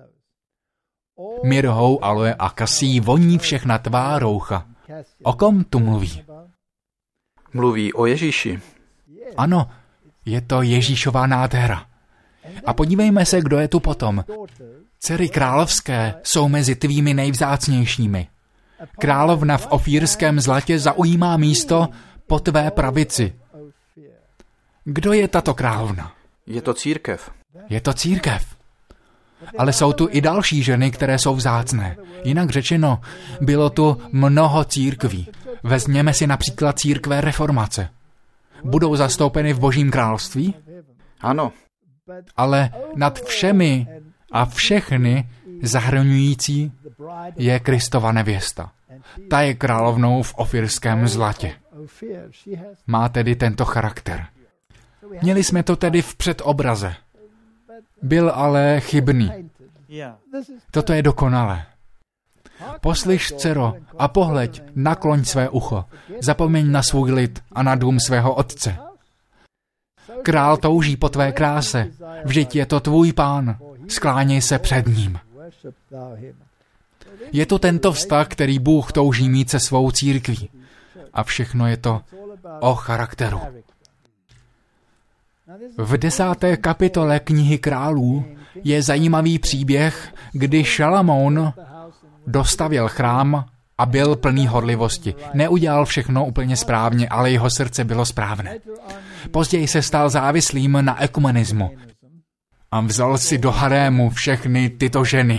Mirhou, aloe a kasí voní všechna tvá roucha. O kom tu mluví? Mluví o Ježíši. Ano, je to Ježíšova nádhera. A podívejme se, kdo je tu potom. Dcery královské jsou mezi tvými nejvzácnějšími. Královna v ofírském zlatě zaujímá místo po tvé pravici. Kdo je tato královna? Je to církev. Je to církev. Ale jsou tu i další ženy, které jsou vzácné. Jinak řečeno, bylo tu mnoho církví. Vezměme si například církve reformace. Budou zastoupeny v Božím království? Ano. Ale nad všemi a všechny zahrnující je Kristova nevěsta. Ta je královnou v ofírském zlatě. Má tedy tento charakter. Měli jsme to tedy v předobraze. Byl ale chybný. Toto je dokonalé. Poslyš, dcero, a pohleď, nakloň své ucho. Zapomeň na svůj lid a na dům svého otce. Král touží po tvé kráse, vždyť je to tvůj pán. Skláněj se před ním. Je to tento vztah, který Bůh touží mít se svou církví. A všechno je to o charakteru. V 10. kapitole knihy Králů je zajímavý příběh, kdy Šalamoun dostavěl chrám a byl plný horlivosti. Neudělal všechno úplně správně, ale jeho srdce bylo správné. Později se stal závislým na ekumenismu a vzal si do harému všechny tyto ženy.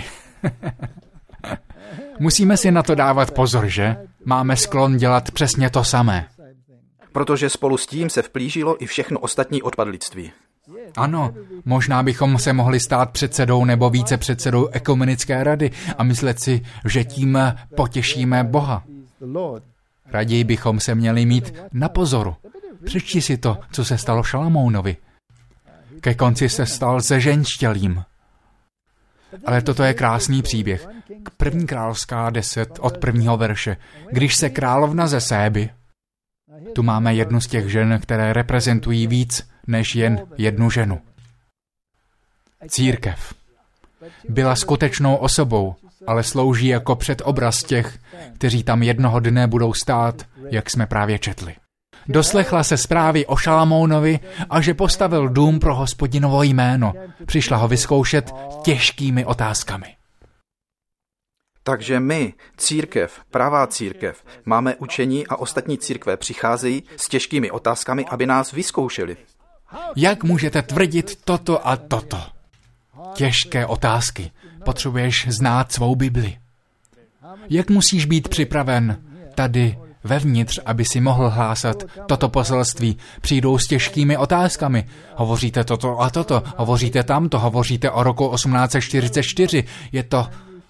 Musíme si na to dávat pozor, že? Máme sklon dělat přesně to samé. Protože spolu s tím se vplížilo i všechno ostatní odpadlictví. Ano, možná bychom se mohli stát předsedou nebo vícepředsedou ekumenické rady a myslet si, že tím potěšíme Boha. Raději bychom se měli mít na pozoru. Přečti si to, co se stalo Šalamounovi. Ke konci se stal zeženštělým. Ale toto je krásný příběh. 1. královská 10 od 1. verše. Když se královna ze Séby, tu máme jednu z těch žen, které reprezentují víc než jen jednu ženu. Církev. Byla skutečnou osobou, ale slouží jako předobraz těch, kteří tam jednoho dne budou stát, jak jsme právě četli. Doslechla se zprávy o Šalamounovi a že postavil dům pro Hospodinovo jméno. Přišla ho vyzkoušet těžkými otázkami. Takže my, církev, pravá církev, máme učení a ostatní církve přicházejí s těžkými otázkami, aby nás vyzkoušeli. Jak můžete tvrdit toto a toto? Těžké otázky. Potřebuješ znát svou Bibli. Jak musíš být připraven tady vevnitř, aby si mohl hlásat toto poselství? Přijdou s těžkými otázkami. Hovoříte toto a toto, hovoříte tamto, hovoříte o roku 1844. Je to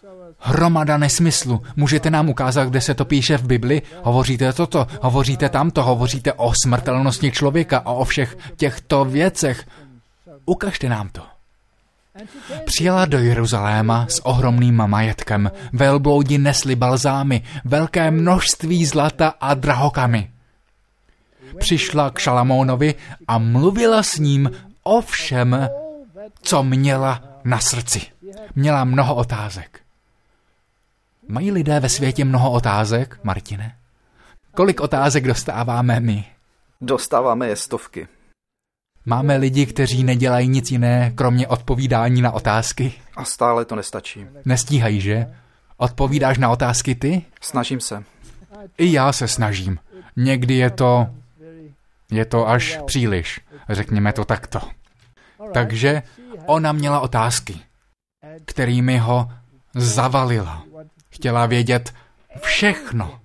hromada nesmyslu. Můžete nám ukázat, kde se to píše v Bibli? Hovoříte toto, hovoříte tamto, hovoříte o smrtelnosti člověka a o všech těchto věcech. Ukažte nám to. Přijela do Jeruzaléma s ohromným majetkem. Velbloudi nesli balzámy, velké množství zlata a drahokamy. Přišla k Šalamónovi a mluvila s ním o všem, co měla na srdci. Měla mnoho otázek. Mají lidé ve světě mnoho otázek, Martine? Kolik otázek dostáváme my? Dostáváme je stovky. Máme lidi, kteří nedělají nic jiné, kromě odpovídání na otázky? A stále to nestačí. Nestíhají, že? Odpovídáš na otázky ty? Snažím se. I já se snažím. Někdy je to až příliš, řekněme to takto. Takže ona měla otázky, kterými ho zavalila. Chtěla vědět všechno.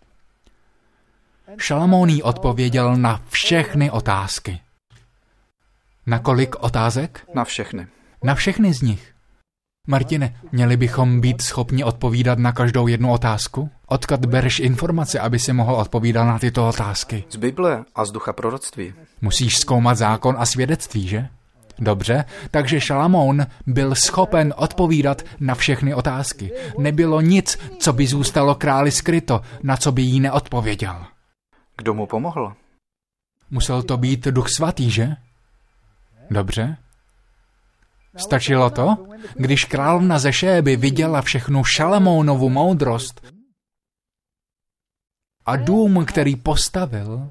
Šalamón jí odpověděl na všechny otázky. Na kolik otázek? Na všechny. Na všechny z nich. Martine, měli bychom být schopni odpovídat na každou jednu otázku? Odkud bereš informace, aby si mohl odpovídat na tyto otázky? Z Bible a z ducha proroctví. Musíš zkoumat zákon a svědectví, že? Dobře, takže Šalamón byl schopen odpovídat na všechny otázky. Nebylo nic, co by zůstalo králi skryto, na co by jí neodpověděl. Kdo mu pomohl? Musel to být Duch Svatý, že? Dobře. Stačilo to? Když královna ze Šéby viděla všechnu Šalamónovu moudrost a dům, který postavil,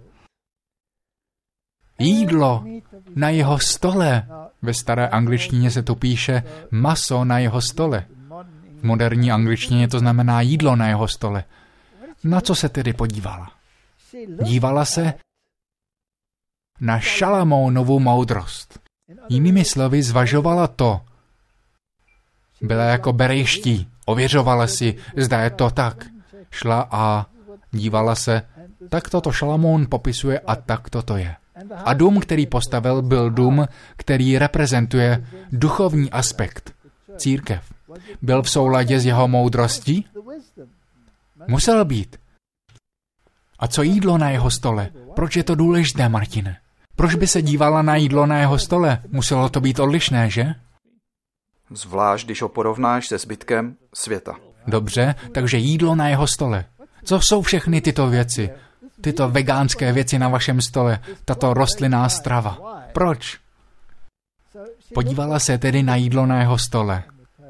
jídlo na jeho stole. Ve staré angličtině se to píše maso na jeho stole. V moderní angličtině to znamená jídlo na jeho stole. Na co se tedy podívala? Dívala se na Šalamónovu moudrost. Jinými slovy zvažovala to. Byla jako berejští, ověřovala si, zda je to tak. Šla a dívala se, tak toto Šalamón popisuje a tak toto je. A dům, který postavil, byl dům, který reprezentuje duchovní aspekt, církev. Byl v souladě s jeho moudrostí? Musel být. A co jídlo na jeho stole? Proč je to důležité, Martine? Proč by se dívala na jídlo na jeho stole? Muselo to být odlišné, že? Zvlášť, když ho porovnáš se zbytkem světa. Dobře, takže jídlo na jeho stole. Co jsou všechny tyto věci? Tyto vegánské věci na vašem stole, tato rostlinná strava. Proč? Podívala se tedy na jídlo na jeho stole.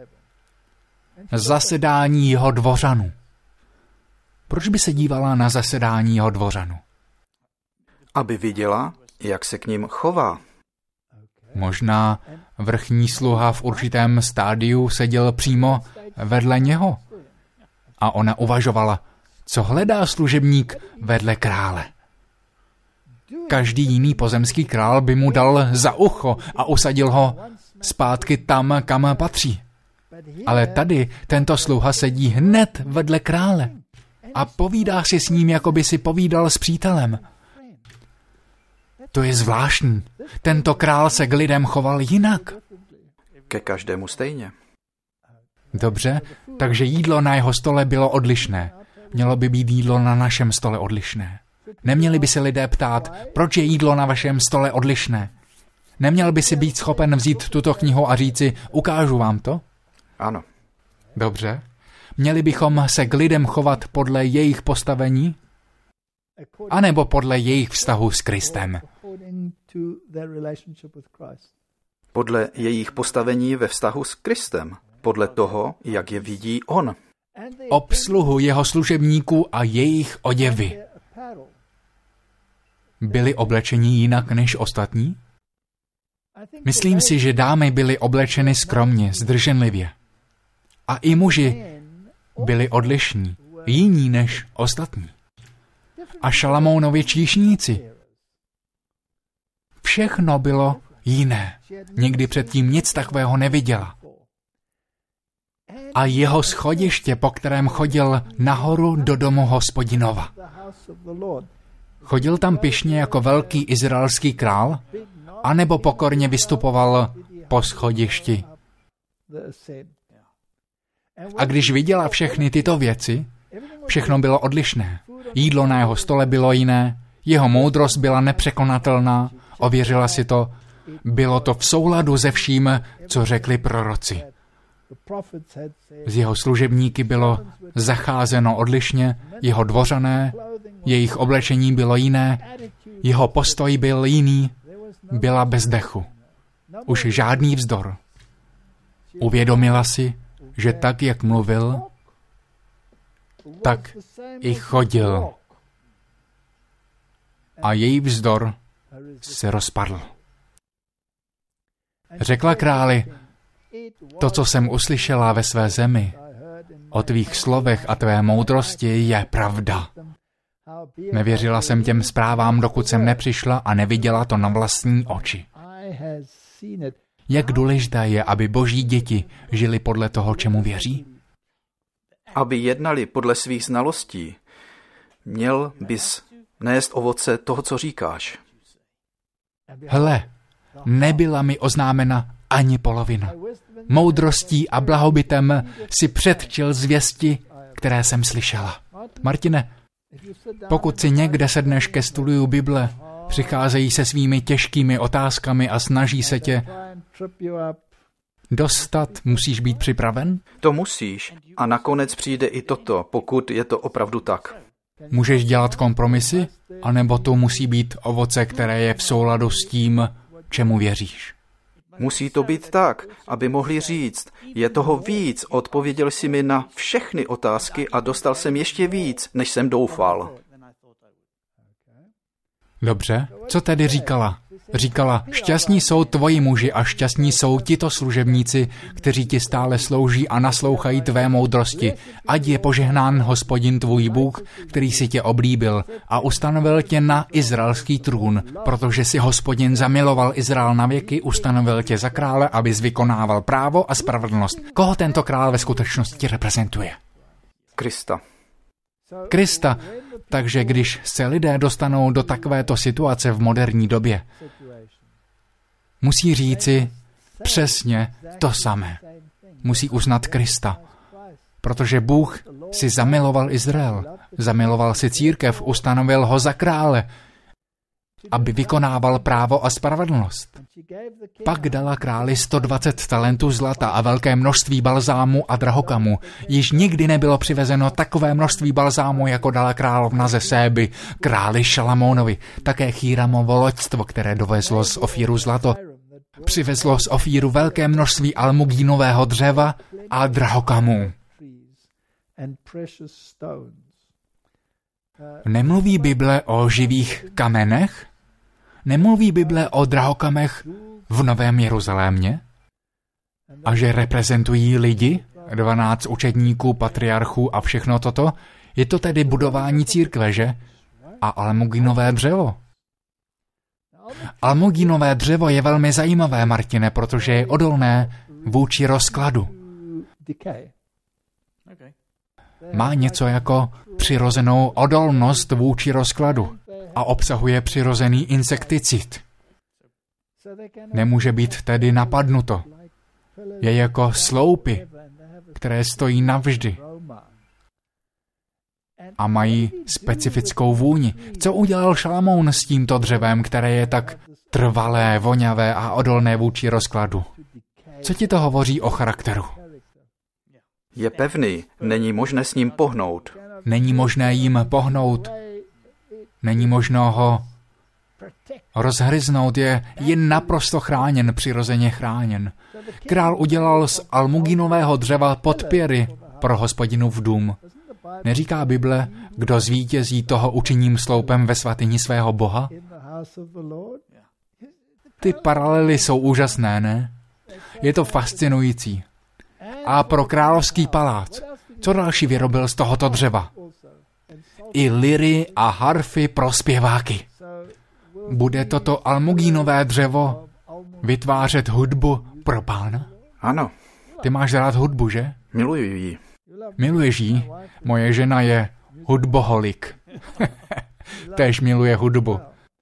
Zasedání jeho dvořanů. Proč by se dívala na zasedání jeho dvořanů? Aby viděla, jak se k ním chová. Možná vrchní sluha v určitém stádiu seděl přímo vedle něho. A ona uvažovala, co hledá služebník vedle krále. Každý jiný pozemský král by mu dal za ucho a usadil ho zpátky tam, kam patří. Ale tady tento sluha sedí hned vedle krále a povídá si s ním, jako by si povídal s přítelem. To je zvláštní. Tento král se k lidem choval jinak. Ke každému stejně. Dobře, takže jídlo na jeho stole bylo odlišné. Mělo by být jídlo na našem stole odlišné. Neměli by se lidé ptát, proč je jídlo na vašem stole odlišné. Neměl by si být schopen vzít tuto knihu a říci, ukážu vám to? Ano. Dobře. Měli bychom se k lidem chovat podle jejich postavení? anebo podle jejich vztahu s Kristem. Podle jejich postavení ve vztahu s Kristem, podle toho, jak je vidí on. Obsluhu jeho služebníků a jejich oděvy. Byli oblečeni jinak než ostatní? Myslím si, že dámy byly oblečeny skromně, zdrženlivě. A i muži byli odlišní, jiní než ostatní. A Šalamónovi číšníci. Všechno bylo jiné. Nikdy předtím nic takového neviděla. A jeho schodiště, po kterém chodil nahoru do domu Hospodinova. Chodil tam pyšně jako velký izraelský král, anebo pokorně vystupoval po schodišti. A když viděla všechny tyto věci, všechno bylo odlišné. Jídlo na jeho stole bylo jiné, jeho moudrost byla nepřekonatelná, ověřila si to, bylo to v souladu se vším, co řekli proroci. Z jeho služebníky bylo zacházeno odlišně, jeho dvořané, jejich oblečení bylo jiné, jeho postoj byl jiný, byla bez dechu. Už žádný vzdor. Uvědomila si, že tak, jak mluvil, tak i chodil. A její vzdor se rozpadl. Řekla králi, to, co jsem uslyšela ve své zemi, o tvých slovech a tvé moudrosti je pravda. Nevěřila jsem těm zprávám, dokud jsem nepřišla a neviděla to na vlastní oči. Jak důležité je, aby boží děti žili podle toho, čemu věří? Aby jednali podle svých znalostí, měl bys nést ovoce toho, co říkáš. Hle, nebyla mi oznámena ani polovina. Moudrostí a blahobytem si předčil zvěsti, které jsem slyšela. Martine, pokud si někde sedneš ke studiu Bible, přicházejí se svými těžkými otázkami a snaží se tě dostat, musíš být připraven? To musíš. A nakonec přijde i toto, pokud je to opravdu tak. Můžeš dělat kompromisy? Anebo to musí být ovoce, které je v souladu s tím, čemu věříš? Musí to být tak, aby mohli říct, je toho víc, odpověděl jsi mi na všechny otázky a dostal jsem ještě víc, než jsem doufal. Dobře, co tedy říkala? Říkala, šťastní jsou tvoji muži a šťastní jsou tito služebníci, kteří ti stále slouží a naslouchají tvé moudrosti. Ať je požehnán Hospodin tvůj Bůh, který si tě oblíbil a ustanovil tě na izraelský trůn, protože si Hospodin zamiloval Izrael na věky, ustanovil tě za krále, abys vykonával právo a spravedlnost. Koho tento král ve skutečnosti reprezentuje? Krista. Takže když se lidé dostanou do takovéto situace v moderní době, musí říci přesně to samé. Musí uznat Krista. Protože Bůh si zamiloval Izrael, zamiloval si církev, ustanovil ho za krále, aby vykonával právo a spravedlnost. Pak dala králi 120 talentů zlata a velké množství balzámu a drahokamu. Již nikdy nebylo přivezeno takové množství balzámu, jako dala královna ze Séby, králi Šalamónovi. Také Híramovo loďstvo, které dovezlo z Ofíru zlato, přivezlo z Ofíru velké množství almugínového dřeva a drahokamů. Nemluví Bible o živých kamenech? Nemluví Bible o drahokamech v Novém Jeruzalémě? A že reprezentují lidi, 12 učedníků, patriarchů a všechno toto? Je to tedy budování církve, že? A almugínové dřevo? Almugínové dřevo je velmi zajímavé, Martine, protože je odolné vůči rozkladu. Má něco jako přirozenou odolnost vůči rozkladu a obsahuje přirozený insekticid. Nemůže být tedy napadnuto. Je jako sloupy, které stojí navždy a mají specifickou vůni. Co udělal Šalamón s tímto dřevem, které je tak trvalé, voňavé a odolné vůči rozkladu? Co ti to hovoří o charakteru? Je pevný, není možné s ním pohnout. Není možné jim pohnout. Není možno ho rozhryznout, je naprosto chráněn, přirozeně chráněn. Král udělal z almugínového dřeva podpěry pro Hospodinův dům. Neříká Bible, kdo zvítězí, toho učiním sloupem ve svatyni svého Boha? Ty paralely jsou úžasné, ne? Je to fascinující. A pro královský palác, co další vyrobil z tohoto dřeva? I liry a harfy pro zpěváky. Bude toto almugínové dřevo vytvářet hudbu pro Pána? Ano. Ty máš rád hudbu, že? Miluji ji. Miluješ ji? Moje žena je hudboholik. Též miluje hudbu.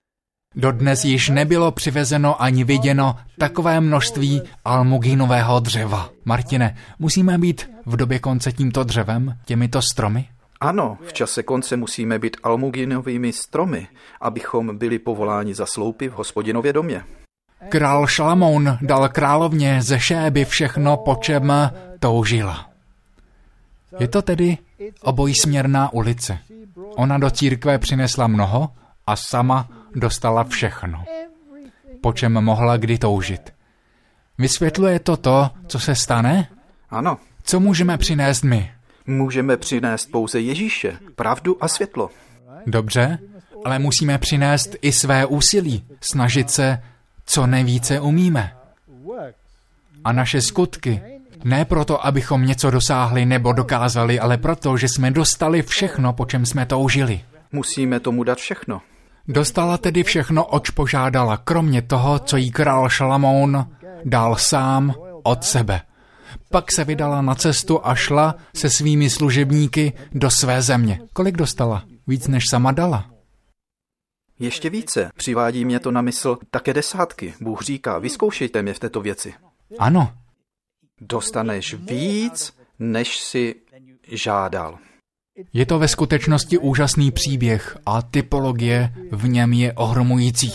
Dodnes již nebylo přivezeno ani viděno takové množství almuginového dřeva. Martine, musíme být v době konce tímto dřevem, těmito stromy? Ano, v čase konce musíme být almuginovými stromy, abychom byli povoláni za sloupy v Hospodinově domě. Král Šalamoun dal královně ze Šéby všechno, po čem toužila. Je to tedy obojsměrná ulice. Ona do církve přinesla mnoho a sama dostala všechno, po čem mohla kdy toužit. Vysvětluje to, co se stane? Ano. Co můžeme přinést my? Můžeme přinést pouze Ježíše, pravdu a světlo. Dobře, ale musíme přinést i své úsilí, snažit se, co nejvíce umíme. A naše skutky, ne proto, abychom něco dosáhli nebo dokázali, ale proto, že jsme dostali všechno, po čem jsme toužili. Musíme tomu dát všechno. Dostala tedy všechno, oč požádala, kromě toho, co jí král Šalamoun dal sám od sebe. Pak se vydala na cestu a šla se svými služebníky do své země. Kolik dostala? Víc než sama dala. Ještě více. Přivádí mě to na mysl také desátky. Bůh říká, vyzkoušejte mě v této věci. Ano. Dostaneš víc, než si žádal. Je to ve skutečnosti úžasný příběh a typologie v něm je ohromující.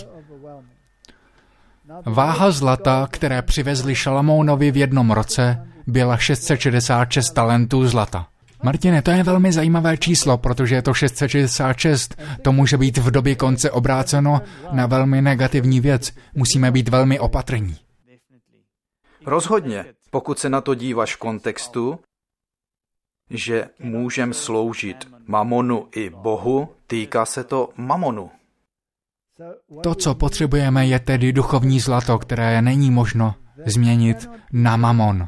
Váha zlata, které přivezli Šalamounovi v jednom roce, byla 666 talentů zlata. Martine, to je velmi zajímavé číslo, protože je to 666. To může být v době konce obráceno na velmi negativní věc. Musíme být velmi opatrní. Rozhodně, pokud se na to díváš v kontextu, že můžeme sloužit mamonu i Bohu, týká se to mamonu. To, co potřebujeme, je tedy duchovní zlato, které není možno změnit na mamon.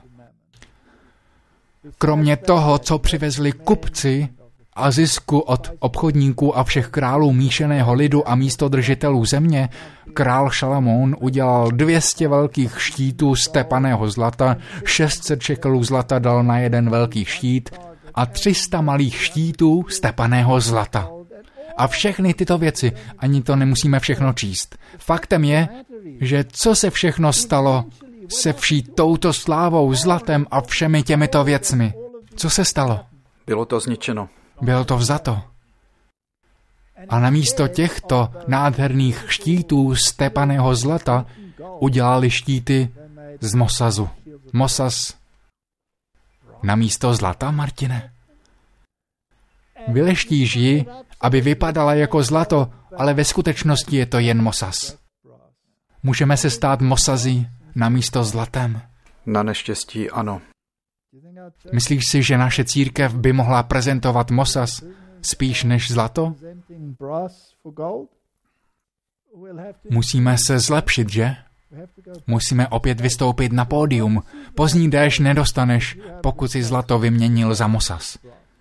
Kromě toho, co přivezli kupci a zisku od obchodníků a všech králů míšeného lidu a místodržitelů země, král Šalamoun udělal 200 velkých štítů z tepaného zlata, 600 šekelů zlata dal na jeden velký štít a 300 malých štítů z tepaného zlata. A všechny tyto věci, ani to nemusíme všechno číst. Faktem je, že co se všechno stalo se vší touto slávou, zlatem a všemi těmito věcmi. Co se stalo? Bylo to zničeno. Bylo to vzato. A namísto těchto nádherných štítů z tepaného zlata udělali štíty z mosazu. Mosas namísto zlata, Martine? Vyleštíš ji, aby vypadala jako zlato, ale ve skutečnosti je to jen mosas. Můžeme se stát mosazí namísto zlatem? Na neštěstí ano. Myslíš si, že naše církev by mohla prezentovat mosas spíš než zlato? Musíme se zlepšit, že? Musíme opět vystoupit na pódium. Pozdní déšť nedostaneš, pokud si zlato vyměnil za mosas.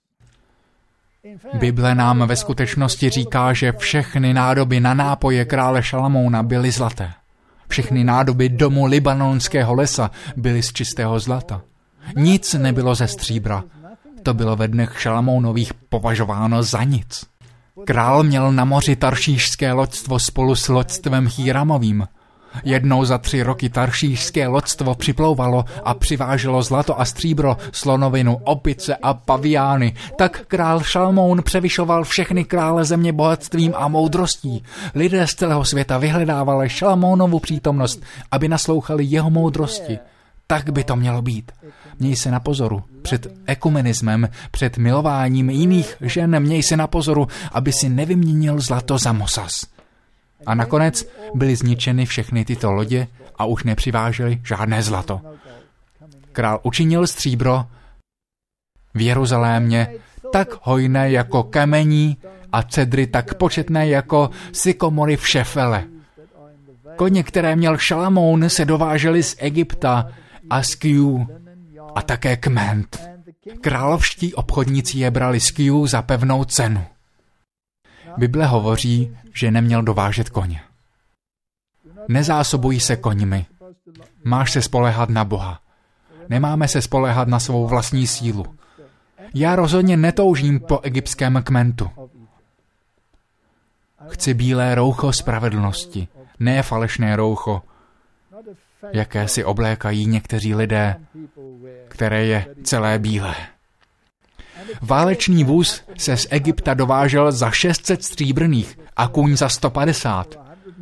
Bible nám ve skutečnosti říká, že všechny nádoby na nápoje krále Šalamouna byly zlaté. Všechny nádoby domu libanonského lesa byly z čistého zlata. Nic nebylo ze stříbra. To bylo ve dnech Šalamounových považováno za nic. Král měl na moři taršíšské loďstvo spolu s loďstvem Híramovým. Jednou za 3 roky taršíšské loďstvo připlouvalo a přiváželo zlato a stříbro, slonovinu, opice a paviány. Tak král Šalamoun převyšoval všechny krále země bohatstvím a moudrostí. Lidé z celého světa vyhledávali Šalamounovu přítomnost, aby naslouchali jeho moudrosti. Tak by to mělo být. Měj se na pozoru. Před ekumenismem, před milováním jiných žen, měj se na pozoru, aby si nevyměnil zlato za mosas. A nakonec byly zničeny všechny tyto lodě a už nepřivážely žádné zlato. Král učinil stříbro v Jeruzalémě tak hojné jako kamení a cedry tak početné jako sykomory v Šefele. Koně, které měl Šalamoun, se dovážely z Egypta a z Kjú a také kment. Královští obchodníci je brali z Kjú za pevnou cenu. Bible hovoří, že neměl dovážet koně. Nezásobuj se koňmi. Máš se spoléhat na Boha. Nemáme se spoléhat na svou vlastní sílu. Já rozhodně netoužím po egyptském kmentu. Chci bílé roucho spravedlnosti, ne falešné roucho, jaké si oblékají někteří lidé, které je celé bílé. Válečný vůz se z Egypta dovážel za 600 stříbrných a kůň za 150.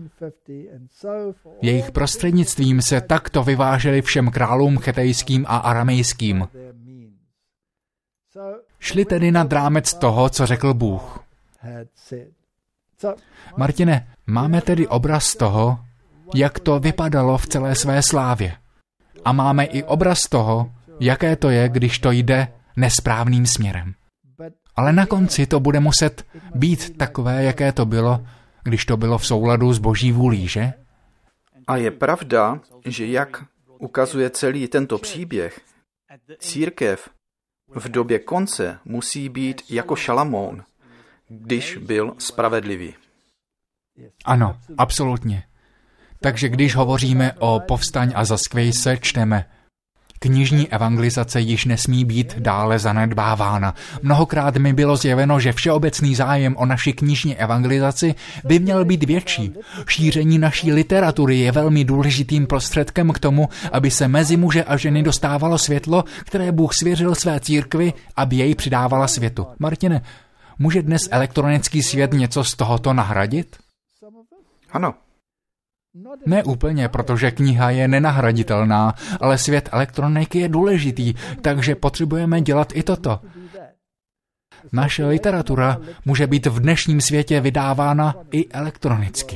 Jejich prostřednictvím se takto vyváželi všem králům chetejským a aramejským. Šli tedy nad rámec toho, co řekl Bůh. Martine, máme tedy obraz toho, jak to vypadalo v celé své slávě. A máme i obraz toho, jaké to je, když to jde nesprávným směrem. Ale na konci to bude muset být takové, jaké to bylo, když to bylo v souladu s Boží vůlí, že? A je pravda, že jak ukazuje celý tento příběh, církev v době konce musí být jako Šalamoun, když byl spravedlivý. Ano, absolutně. Takže když hovoříme o povstaň a zaskvěj se, čteme: knižní evangelizace již nesmí být dále zanedbávána. Mnohokrát mi bylo zjeveno, že všeobecný zájem o naši knižní evangelizaci by měl být větší. Šíření naší literatury je velmi důležitým prostředkem k tomu, aby se mezi muže a ženy dostávalo světlo, které Bůh svěřil své církvi, aby jej přidávala světu. Martine, může dnes elektronický svět něco z tohoto nahradit? Ano. Ne úplně, protože kniha je nenahraditelná, ale svět elektroniky je důležitý, takže potřebujeme dělat i toto. Naše literatura může být v dnešním světě vydávána i elektronicky.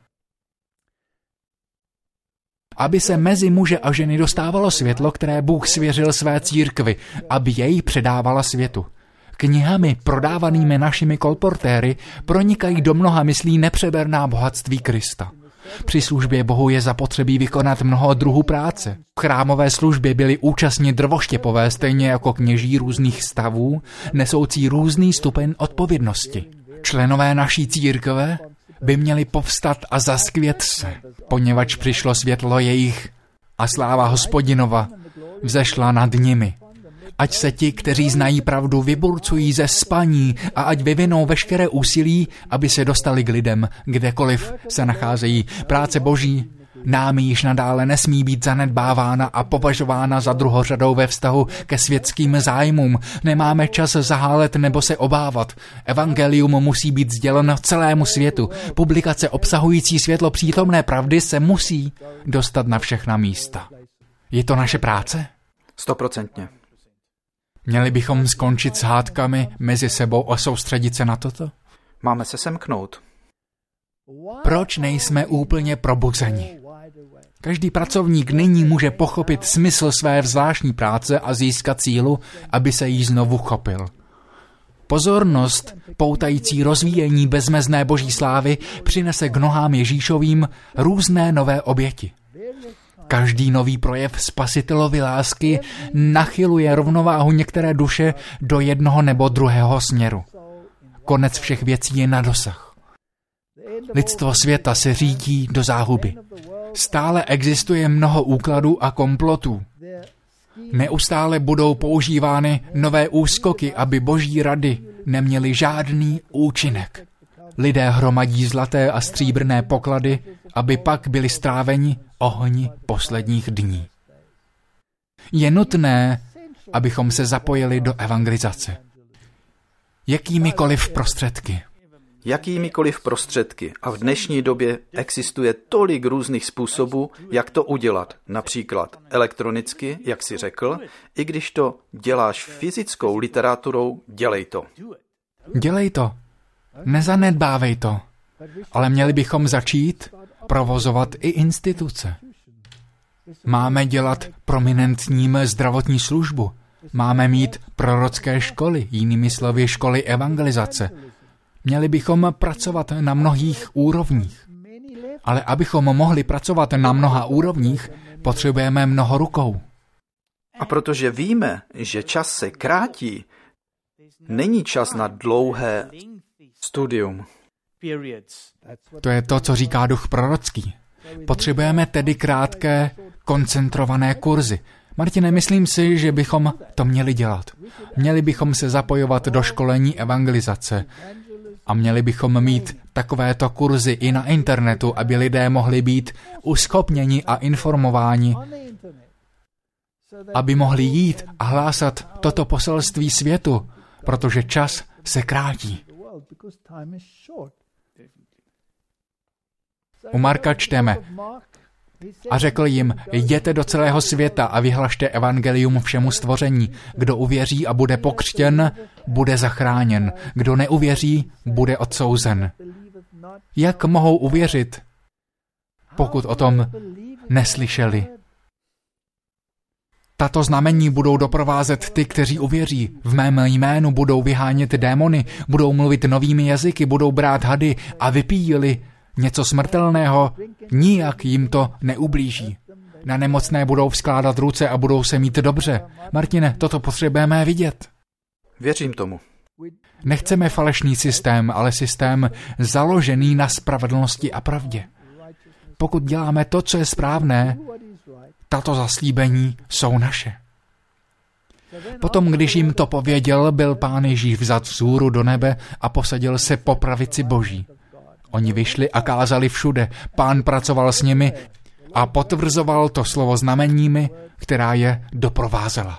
Aby se mezi muže a ženy dostávalo světlo, které Bůh svěřil své církvi, aby jej předávala světu. Knihami prodávanými našimi kolportéry pronikají do mnoha myslí nepřeberná bohatství Krista. Při službě Bohu je zapotřebí vykonat mnoho druhů práce. V chrámové službě byli účastní drvoštěpové, stejně jako kněží různých stavů, nesoucí různý stupeň odpovědnosti. Členové naší církve by měli povstat a zaskvět se, poněvadž přišlo světlo jejich a sláva Hospodinova vzešla nad nimi. Ať se ti, kteří znají pravdu, vyburcují ze spaní a ať vyvinou veškeré úsilí, aby se dostali k lidem, kdekoliv se nacházejí. Práce Boží námi již nadále nesmí být zanedbávána a považována za druhořadou ve vztahu ke světským zájmům. Nemáme čas zahálet nebo se obávat. Evangelium musí být sděleno celému světu. Publikace obsahující světlo přítomné pravdy se musí dostat na všechna místa. Je to naše práce? 100%. Měli bychom skončit s hádkami mezi sebou a soustředit se na toto? Máme se semknout. Proč nejsme úplně probuzeni? Každý pracovník nyní může pochopit smysl své zvláštní práce a získat sílu, aby se jí znovu chopil. Pozornost, poutající rozvíjení bezmezné Boží slávy, přinese k nohám Ježíšovým různé nové oběti. Každý nový projev Spasitelovy lásky nachyluje rovnováhu některé duše do jednoho nebo druhého směru. Konec všech věcí je na dosah. Lidstvo světa se řítí do záhuby. Stále existuje mnoho úkladů a komplotů. Neustále budou používány nové úskoky, aby Boží rady neměly žádný účinek. Lidé hromadí zlaté a stříbrné poklady, aby pak byli stráveni ohni posledních dní. Je nutné, abychom se zapojili do evangelizace. Jakýmikoliv prostředky. Jakýmikoliv prostředky. A v dnešní době existuje tolik různých způsobů, jak to udělat. Například elektronicky, jak jsi řekl, i když to děláš fyzickou literaturou, dělej to. Dělej to. Nezanedbávej to. Ale měli bychom začít provozovat i instituce. Máme dělat prominentním zdravotní službu. Máme mít prorocké školy, jinými slovy školy evangelizace. Měli bychom pracovat na mnohých úrovních. Ale abychom mohli pracovat na mnoha úrovních, potřebujeme mnoho rukou. A protože víme, že čas se krátí, není čas na dlouhé studium. To je to, co říká duch prorocký. Potřebujeme tedy krátké, koncentrované kurzy. Martine, myslím si, že bychom to měli dělat. Měli bychom se zapojovat do školení evangelizace A měli bychom mít takovéto kurzy i na internetu, aby lidé mohli být uschopněni a informováni, aby mohli jít a hlásat toto poselství světu, protože čas se krátí. U Marka čteme: a řekl jim, jděte do celého světa a vyhlašte evangelium všemu stvoření. Kdo uvěří a bude pokřtěn, bude zachráněn. Kdo neuvěří, bude odsouzen. Jak mohou uvěřit, pokud o tom neslyšeli? Tato znamení budou doprovázet ty, kteří uvěří. V mém jménu budou vyhánět démony, budou mluvit novými jazyky, budou brát hady a vypíjí-li něco smrtelného, nijak jim to neublíží. Na nemocné budou vzkládat ruce a budou se mít dobře. Martine, toto potřebujeme vidět. Věřím tomu. Nechceme falešný systém, ale systém založený na spravedlnosti a pravdě. Pokud děláme to, co je správné, tato zaslíbení jsou naše. Potom, když jim to pověděl, byl Pán Ježíš vzat vzhůru do nebe a posadil se po pravici Boží. Oni vyšli a kázali všude. Pán pracoval s nimi a potvrzoval to slovo znameními, která je doprovázela.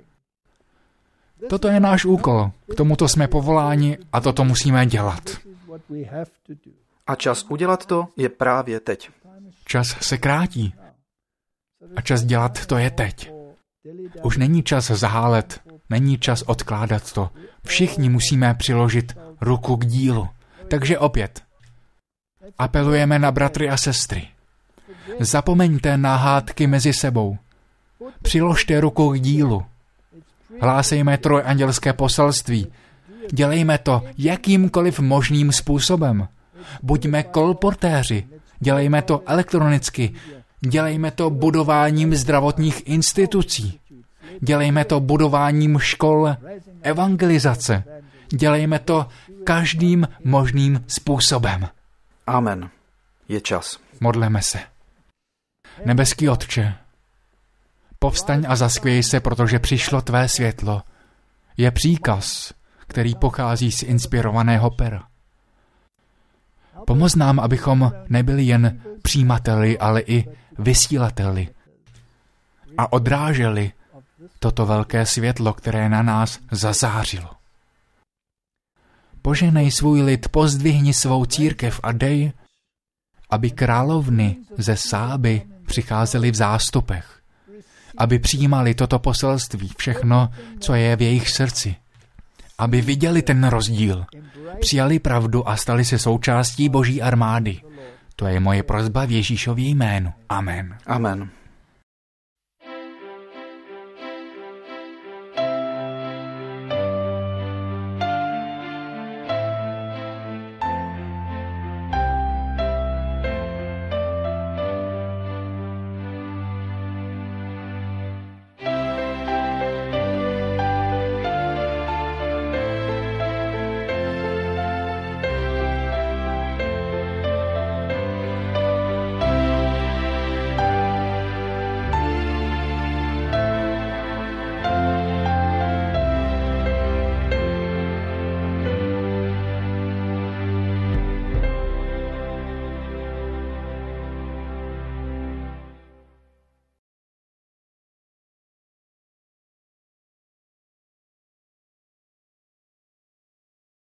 Toto je náš úkol. K tomuto jsme povoláni a toto musíme dělat. A čas udělat to je právě teď. Čas se krátí. A čas dělat to je teď. Už není čas zahálet, není čas odkládat to. Všichni musíme přiložit ruku k dílu. Takže opět apelujeme na bratry a sestry. Zapomeňte na hádky mezi sebou. Přiložte ruku k dílu. Hlásejme trojandělské poselství. Dělejme to jakýmkoliv možným způsobem. Buďme kolportéři. Dělejme to elektronicky. Dělejme to budováním zdravotních institucí. Dělejme to budováním škol evangelizace. Dělejme to každým možným způsobem. Amen. Je čas. Modleme se. Nebeský Otče, povstaň a zaskvěj se, protože přišlo tvé světlo. Je příkaz, který pochází z inspirovaného pera. Pomoz nám, abychom nebyli jen přijímateli, ale i vysílateli a odráželi toto velké světlo, které na nás zazářilo. Požehnej svůj lid, pozdvihni svou církev a dej, aby královny ze Sáby přicházely v zástupech, aby přijímali toto poselství, všechno, co je v jejich srdci, aby viděli ten rozdíl, přijali pravdu a stali se součástí Boží armády. To je moje prosba v Ježíšově jménu. Amen. Amen.